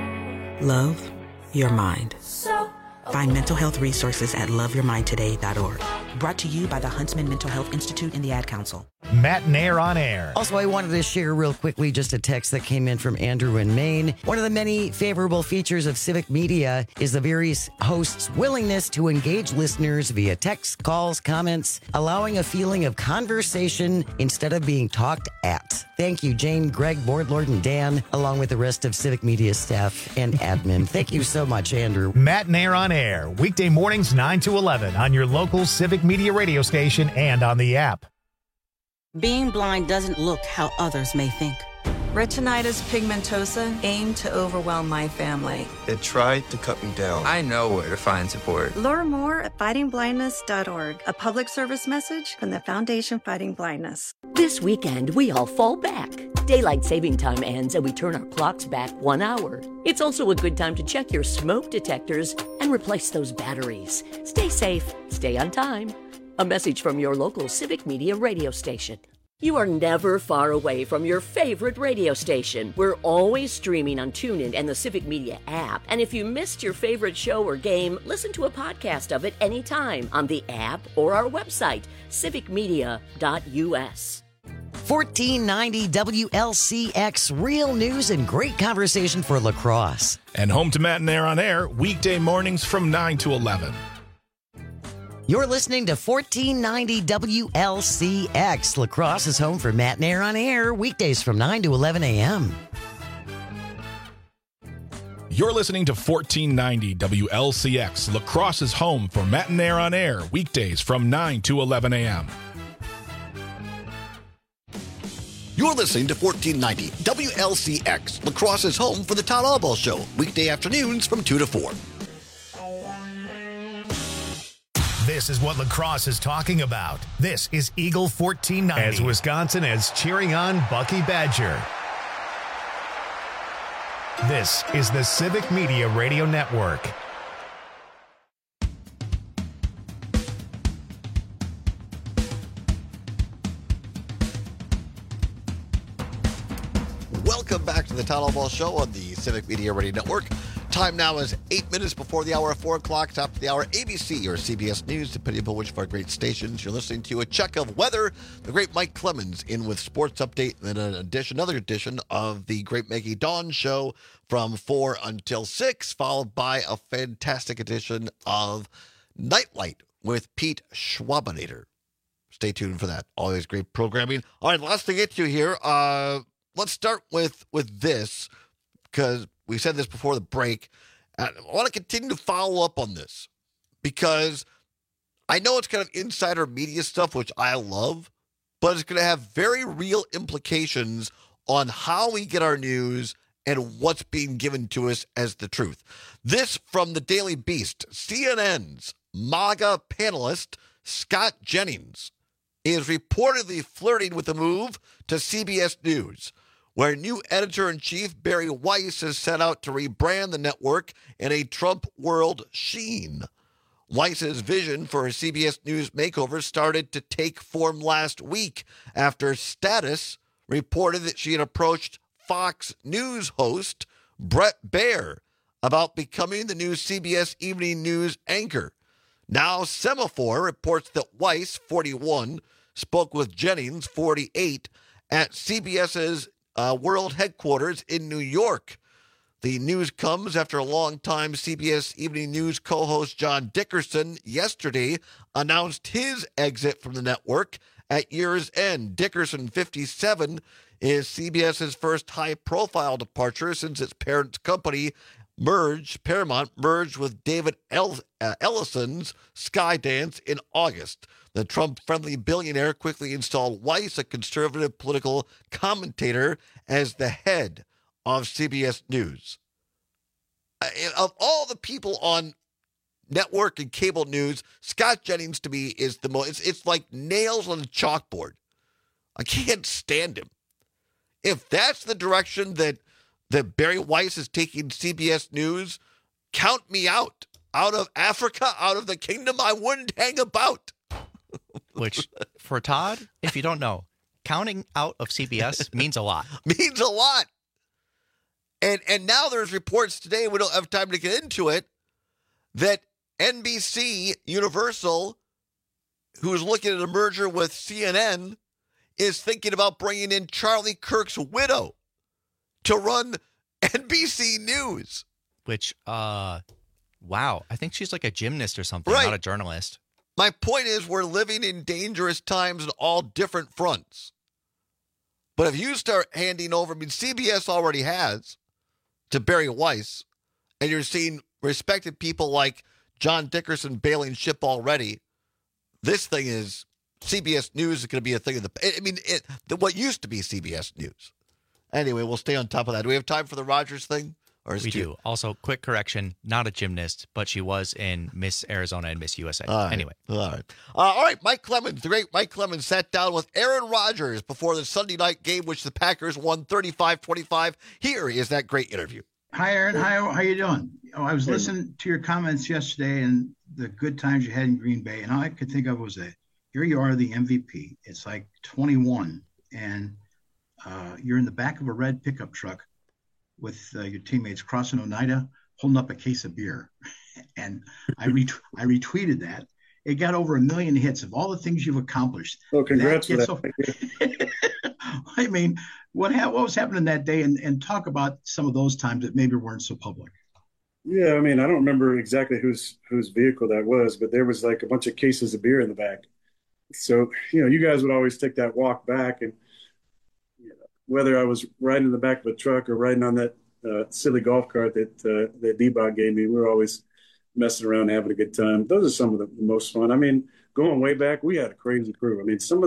Love your mind. Find mental health resources at love your mind today dot org. Brought to you by the Huntsman Mental Health Institute and the Ad Council. Matt Nair on air. Also, I wanted to share real quickly just a text that came in from Andrew in Maine. One of the many favorable features of Civic Media is the various hosts' willingness to engage listeners via text, calls, comments, allowing a feeling of conversation instead of being talked at. Thank you, Jane, Greg, Boardlord, and Dan, along with the rest of Civic Media staff and admin. Thank you so much, Andrew. Matt Nair on air, weekday mornings nine to eleven on your local Civic Media radio station and on the app. Being blind doesn't look how others may think. Retinitis pigmentosa aimed to overwhelm my family. It tried to cut me down. I know where to find support. Learn more at fighting blindness dot org, a public service message from the Foundation Fighting Blindness. This weekend, we all fall back. Daylight saving time ends and we turn our clocks back one hour. It's also a good time to check your smoke detectors and replace those batteries. Stay safe, stay on time. A message from your local Civic Media radio station. You are never far away from your favorite radio station. We're always streaming on TuneIn and the Civic Media app. And if you missed your favorite show or game, listen to a podcast of it anytime on the app or our website, civic media dot u s. fourteen ninety W L C X, real news and great conversation for La Crosse. And home to Matt and Air on air, weekday mornings from nine to eleven. You're listening to fourteen ninety W L C X. La Crosse is home for Matt and Air on air, weekdays from nine to eleven a.m. You're listening to fourteen ninety W L C X. La Crosse is home for Matt and Air on air, weekdays from nine to eleven a.m. You're listening to fourteen ninety W L C X. La Crosse is home for the Todd Albaugh Show, weekday afternoons from two to four. This is what La Crosse is talking about. This is Eagle fourteen ninety. As Wisconsin is cheering on Bucky Badger. This is the Civic Media Radio Network. Welcome back to the Todd Albaugh Show on the Civic Media Radio Network. Time now is eight minutes before the hour of four o'clock. Top of the hour, A B C or C B S News, depending upon which of our great stations you're listening to. A check of weather. The great Mike Clemens in with Sports Update, and then an edition, another edition of the Great Maggie Dawn Show from four until six, followed by a fantastic edition of Nightlight with Pete Schwabinator. Stay tuned for that. Always great programming. All right, lots to get to here. Uh, let's start with with this, because we said this before the break. I want to continue to follow up on this because I know it's kind of insider media stuff, which I love, but it's going to have very real implications on how we get our news and what's being given to us as the truth. This from the Daily Beast. C N N's MAGA panelist Scott Jennings is reportedly flirting with a move to C B S News, where new editor-in-chief Barry Weiss has set out to rebrand the network in a Trump world sheen. Weiss's vision for a C B S News makeover started to take form last week after Status reported that she had approached Fox News host Bret Baier about becoming the new C B S Evening News anchor. Now Semaphore reports that Weiss, forty-one, spoke with Jennings, forty-eight, at CBS's Uh, world headquarters in New York. The news comes after a longtime C B S Evening News co-host John Dickerson yesterday announced his exit from the network at year's end. Dickerson, fifty-seven, is CBS's first high-profile departure since its parent company merged, Paramount merged with David El- uh, Ellison's Skydance in August. The Trump-friendly billionaire quickly installed Weiss, a conservative political commentator, as the head of C B S News. Uh, of all the people on network and cable news, Scott Jennings to me is the most, it's, it's like nails on a chalkboard. I can't stand him. If that's the direction that, that Barry Weiss is taking C B S News, count me out. Out of Africa, out of the kingdom, I wouldn't hang about. Which, for Todd, if you don't know, counting out of C B S means a lot. means a lot. And and now there's reports today, we don't have time to get into it, that N B C Universal, who's looking at a merger with C N N, is thinking about bringing in Charlie Kirk's widow to run N B C News. Which, uh, wow. I think she's like a gymnast or something, right. Not a journalist. My point is we're living in dangerous times on all different fronts. But if you start handing over, I mean, C B S already has, to Barry Weiss, and you're seeing respected people like John Dickerson bailing ship already, this thing is, C B S News is going to be a thing of the, I mean, it, the, what used to be C B S News. Anyway, we'll stay on top of that. Do we have time for the Rogers thing? Or is we too- do. Also, quick correction, not a gymnast, but she was in Miss Arizona and Miss U S A. All right. Anyway. All right. Uh, all right, Mike Clemens, the great Mike Clemens, sat down with Aaron Rodgers before the Sunday night game, which the Packers won thirty-five twenty-five. Here is that great interview. Hi, Aaron. Hi, how you doing? Oh, I was listening to your comments yesterday and the good times you had in Green Bay, and all I could think of was that here you are, the M V P. It's like twenty-one, and uh, you're in the back of a red pickup truck with uh, your teammates crossing Oneida, holding up a case of beer. And I, ret- I retweeted that. It got over a million hits of all the things you've accomplished. Oh, congrats that for that. So, I mean, what, ha- what was happening that day? And, and talk about some of those times that maybe weren't so public. Yeah, I mean, I don't remember exactly whose whose vehicle that was, but there was like a bunch of cases of beer in the back. So, you know, you guys would always take that walk back, and you know, whether I was riding in the back of a truck or riding on that uh, silly golf cart that uh, that D-Bot gave me, we were always messing around, having a good time. Those are some of the most fun. I mean, going way back, we had a crazy crew. I mean, some of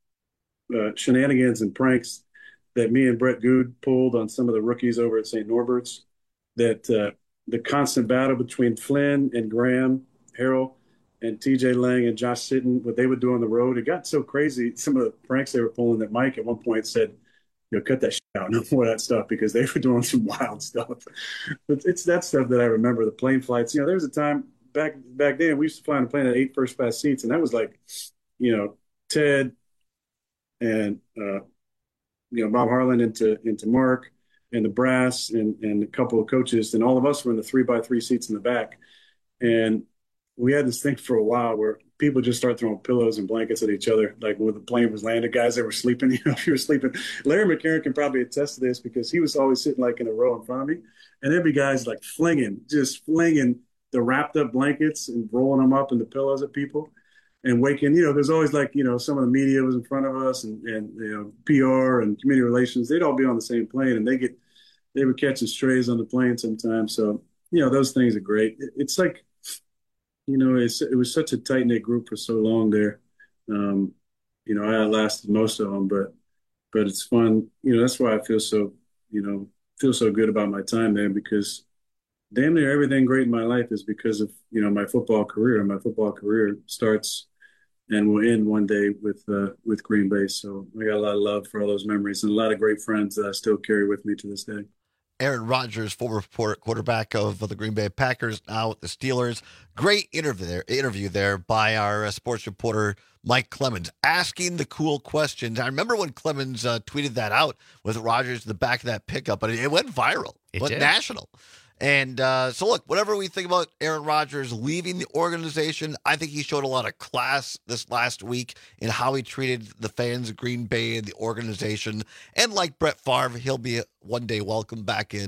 the uh, shenanigans and pranks that me and Brett Good pulled on some of the rookies over at Saint Norbert's, that uh, the constant battle between Flynn and Graham Harrell and T J Lang and Josh Sitton, what they would do on the road, it got so crazy, some of the pranks they were pulling, that Mike at one point said, you know, cut that shit out, no more of that stuff, because they were doing some wild stuff. But it's that stuff that I remember, the plane flights. You know, there was a time back back then we used to fly on a plane at eight first class seats, and that was like, you know, Ted and, uh, you know, Bob Harlan into into Mark and the brass and, and a couple of coaches, and all of us were in the three by three seats in the back. And we had this thing for a while where people just start throwing pillows and blankets at each other, like when the plane was landed, guys that were sleeping, you know, if you were sleeping. Larry McCarron can probably attest to this because he was always sitting like in a row in front of me. And there'd be guys like flinging, just flinging the wrapped up blankets and rolling them up into pillows at people and waking, you know, there's always like, you know, some of the media was in front of us and, and you know, P R and community relations, they'd all be on the same plane and they get, they were catching strays on the plane sometimes. So, you know, those things are great. It, it's like, you know, it's, it was such a tight-knit group for so long there. Um, you know, I lasted most of them, but but it's fun. You know, that's why I feel so, you know, feel so good about my time there, because damn near everything great in my life is because of, you know, my football career. My football career starts and will end one day with uh, with Green Bay. So I got a lot of love for all those memories and a lot of great friends that I still carry with me to this day. Aaron Rodgers, former quarterback of the Green Bay Packers, now with the Steelers. Great interview there, interview there by our uh, sports reporter, Mike Clemens, asking the cool questions. I remember when Clemens uh, tweeted that out with Rodgers in the back of that pickup, but it, it went viral. It, it went did. national. And uh, so, look, whatever we think about Aaron Rodgers leaving the organization, I think he showed a lot of class this last week in how he treated the fans of Green Bay and the organization. And like Brett Favre, he'll be one day welcome back in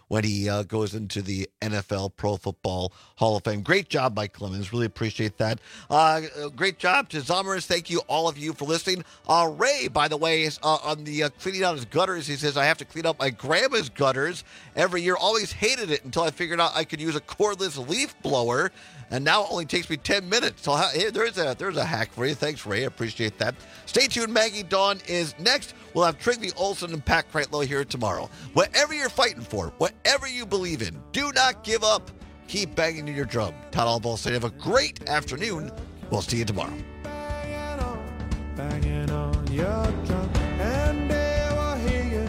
when he uh, goes into the N F L Pro Football Hall of Fame. Great job, Mike Clemens. Really appreciate that. Uh, great job to Zommers. Thank you, all of you, for listening. Uh, Ray, by the way, is uh, on the uh, cleaning out his gutters. He says, I have to clean up my grandma's gutters every year. Always hated it until I figured out I could use a cordless leaf blower, and now it only takes me ten minutes. So hey, there's a there's a hack for you. Thanks, Ray. I appreciate that. Stay tuned. Maggie Dawn is next. We'll have Trigby Olson and Pat Kreitlow here tomorrow. Whatever you're fighting for, whatever you believe in, do not give up. Keep banging in your drum. Todd Albaugh saying have a great afternoon. We'll see you tomorrow. Banging on, banging on your drum, and they will hear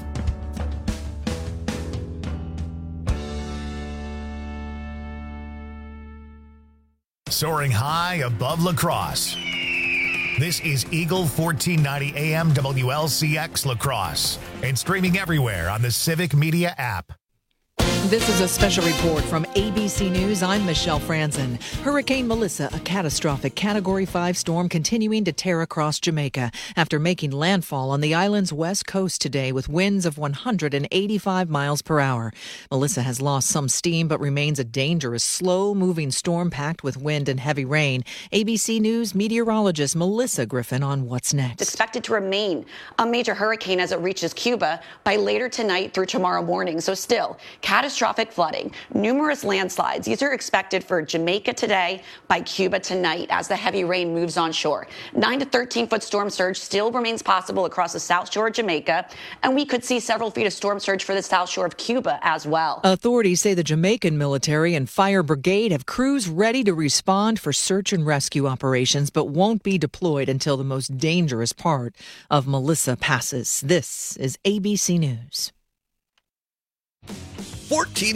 you. Soaring high above La Crosse. This is Eagle fourteen ninety A M W L C X La Crosse and streaming everywhere on the Civic Media app. This is a special report from A B C News. I'm Michelle Franzen. Hurricane Melissa, a catastrophic Category five storm continuing to tear across Jamaica after making landfall on the island's west coast today with winds of one hundred eighty-five miles per hour. Melissa has lost some steam but remains a dangerous, slow-moving storm packed with wind and heavy rain. A B C News meteorologist Melissa Griffin on what's next. It's expected to remain a major hurricane as it reaches Cuba by later tonight through tomorrow morning. So still, catastrophic Catastrophic flooding, numerous landslides. These are expected for Jamaica today, by Cuba tonight as the heavy rain moves on shore. nine to thirteen foot storm surge still remains possible across the south shore of Jamaica, and we could see several feet of storm surge for the south shore of Cuba as well. Authorities say the Jamaican military and fire brigade have crews ready to respond for search and rescue operations, but won't be deployed until the most dangerous part of Melissa passes. This is A B C News. fourteen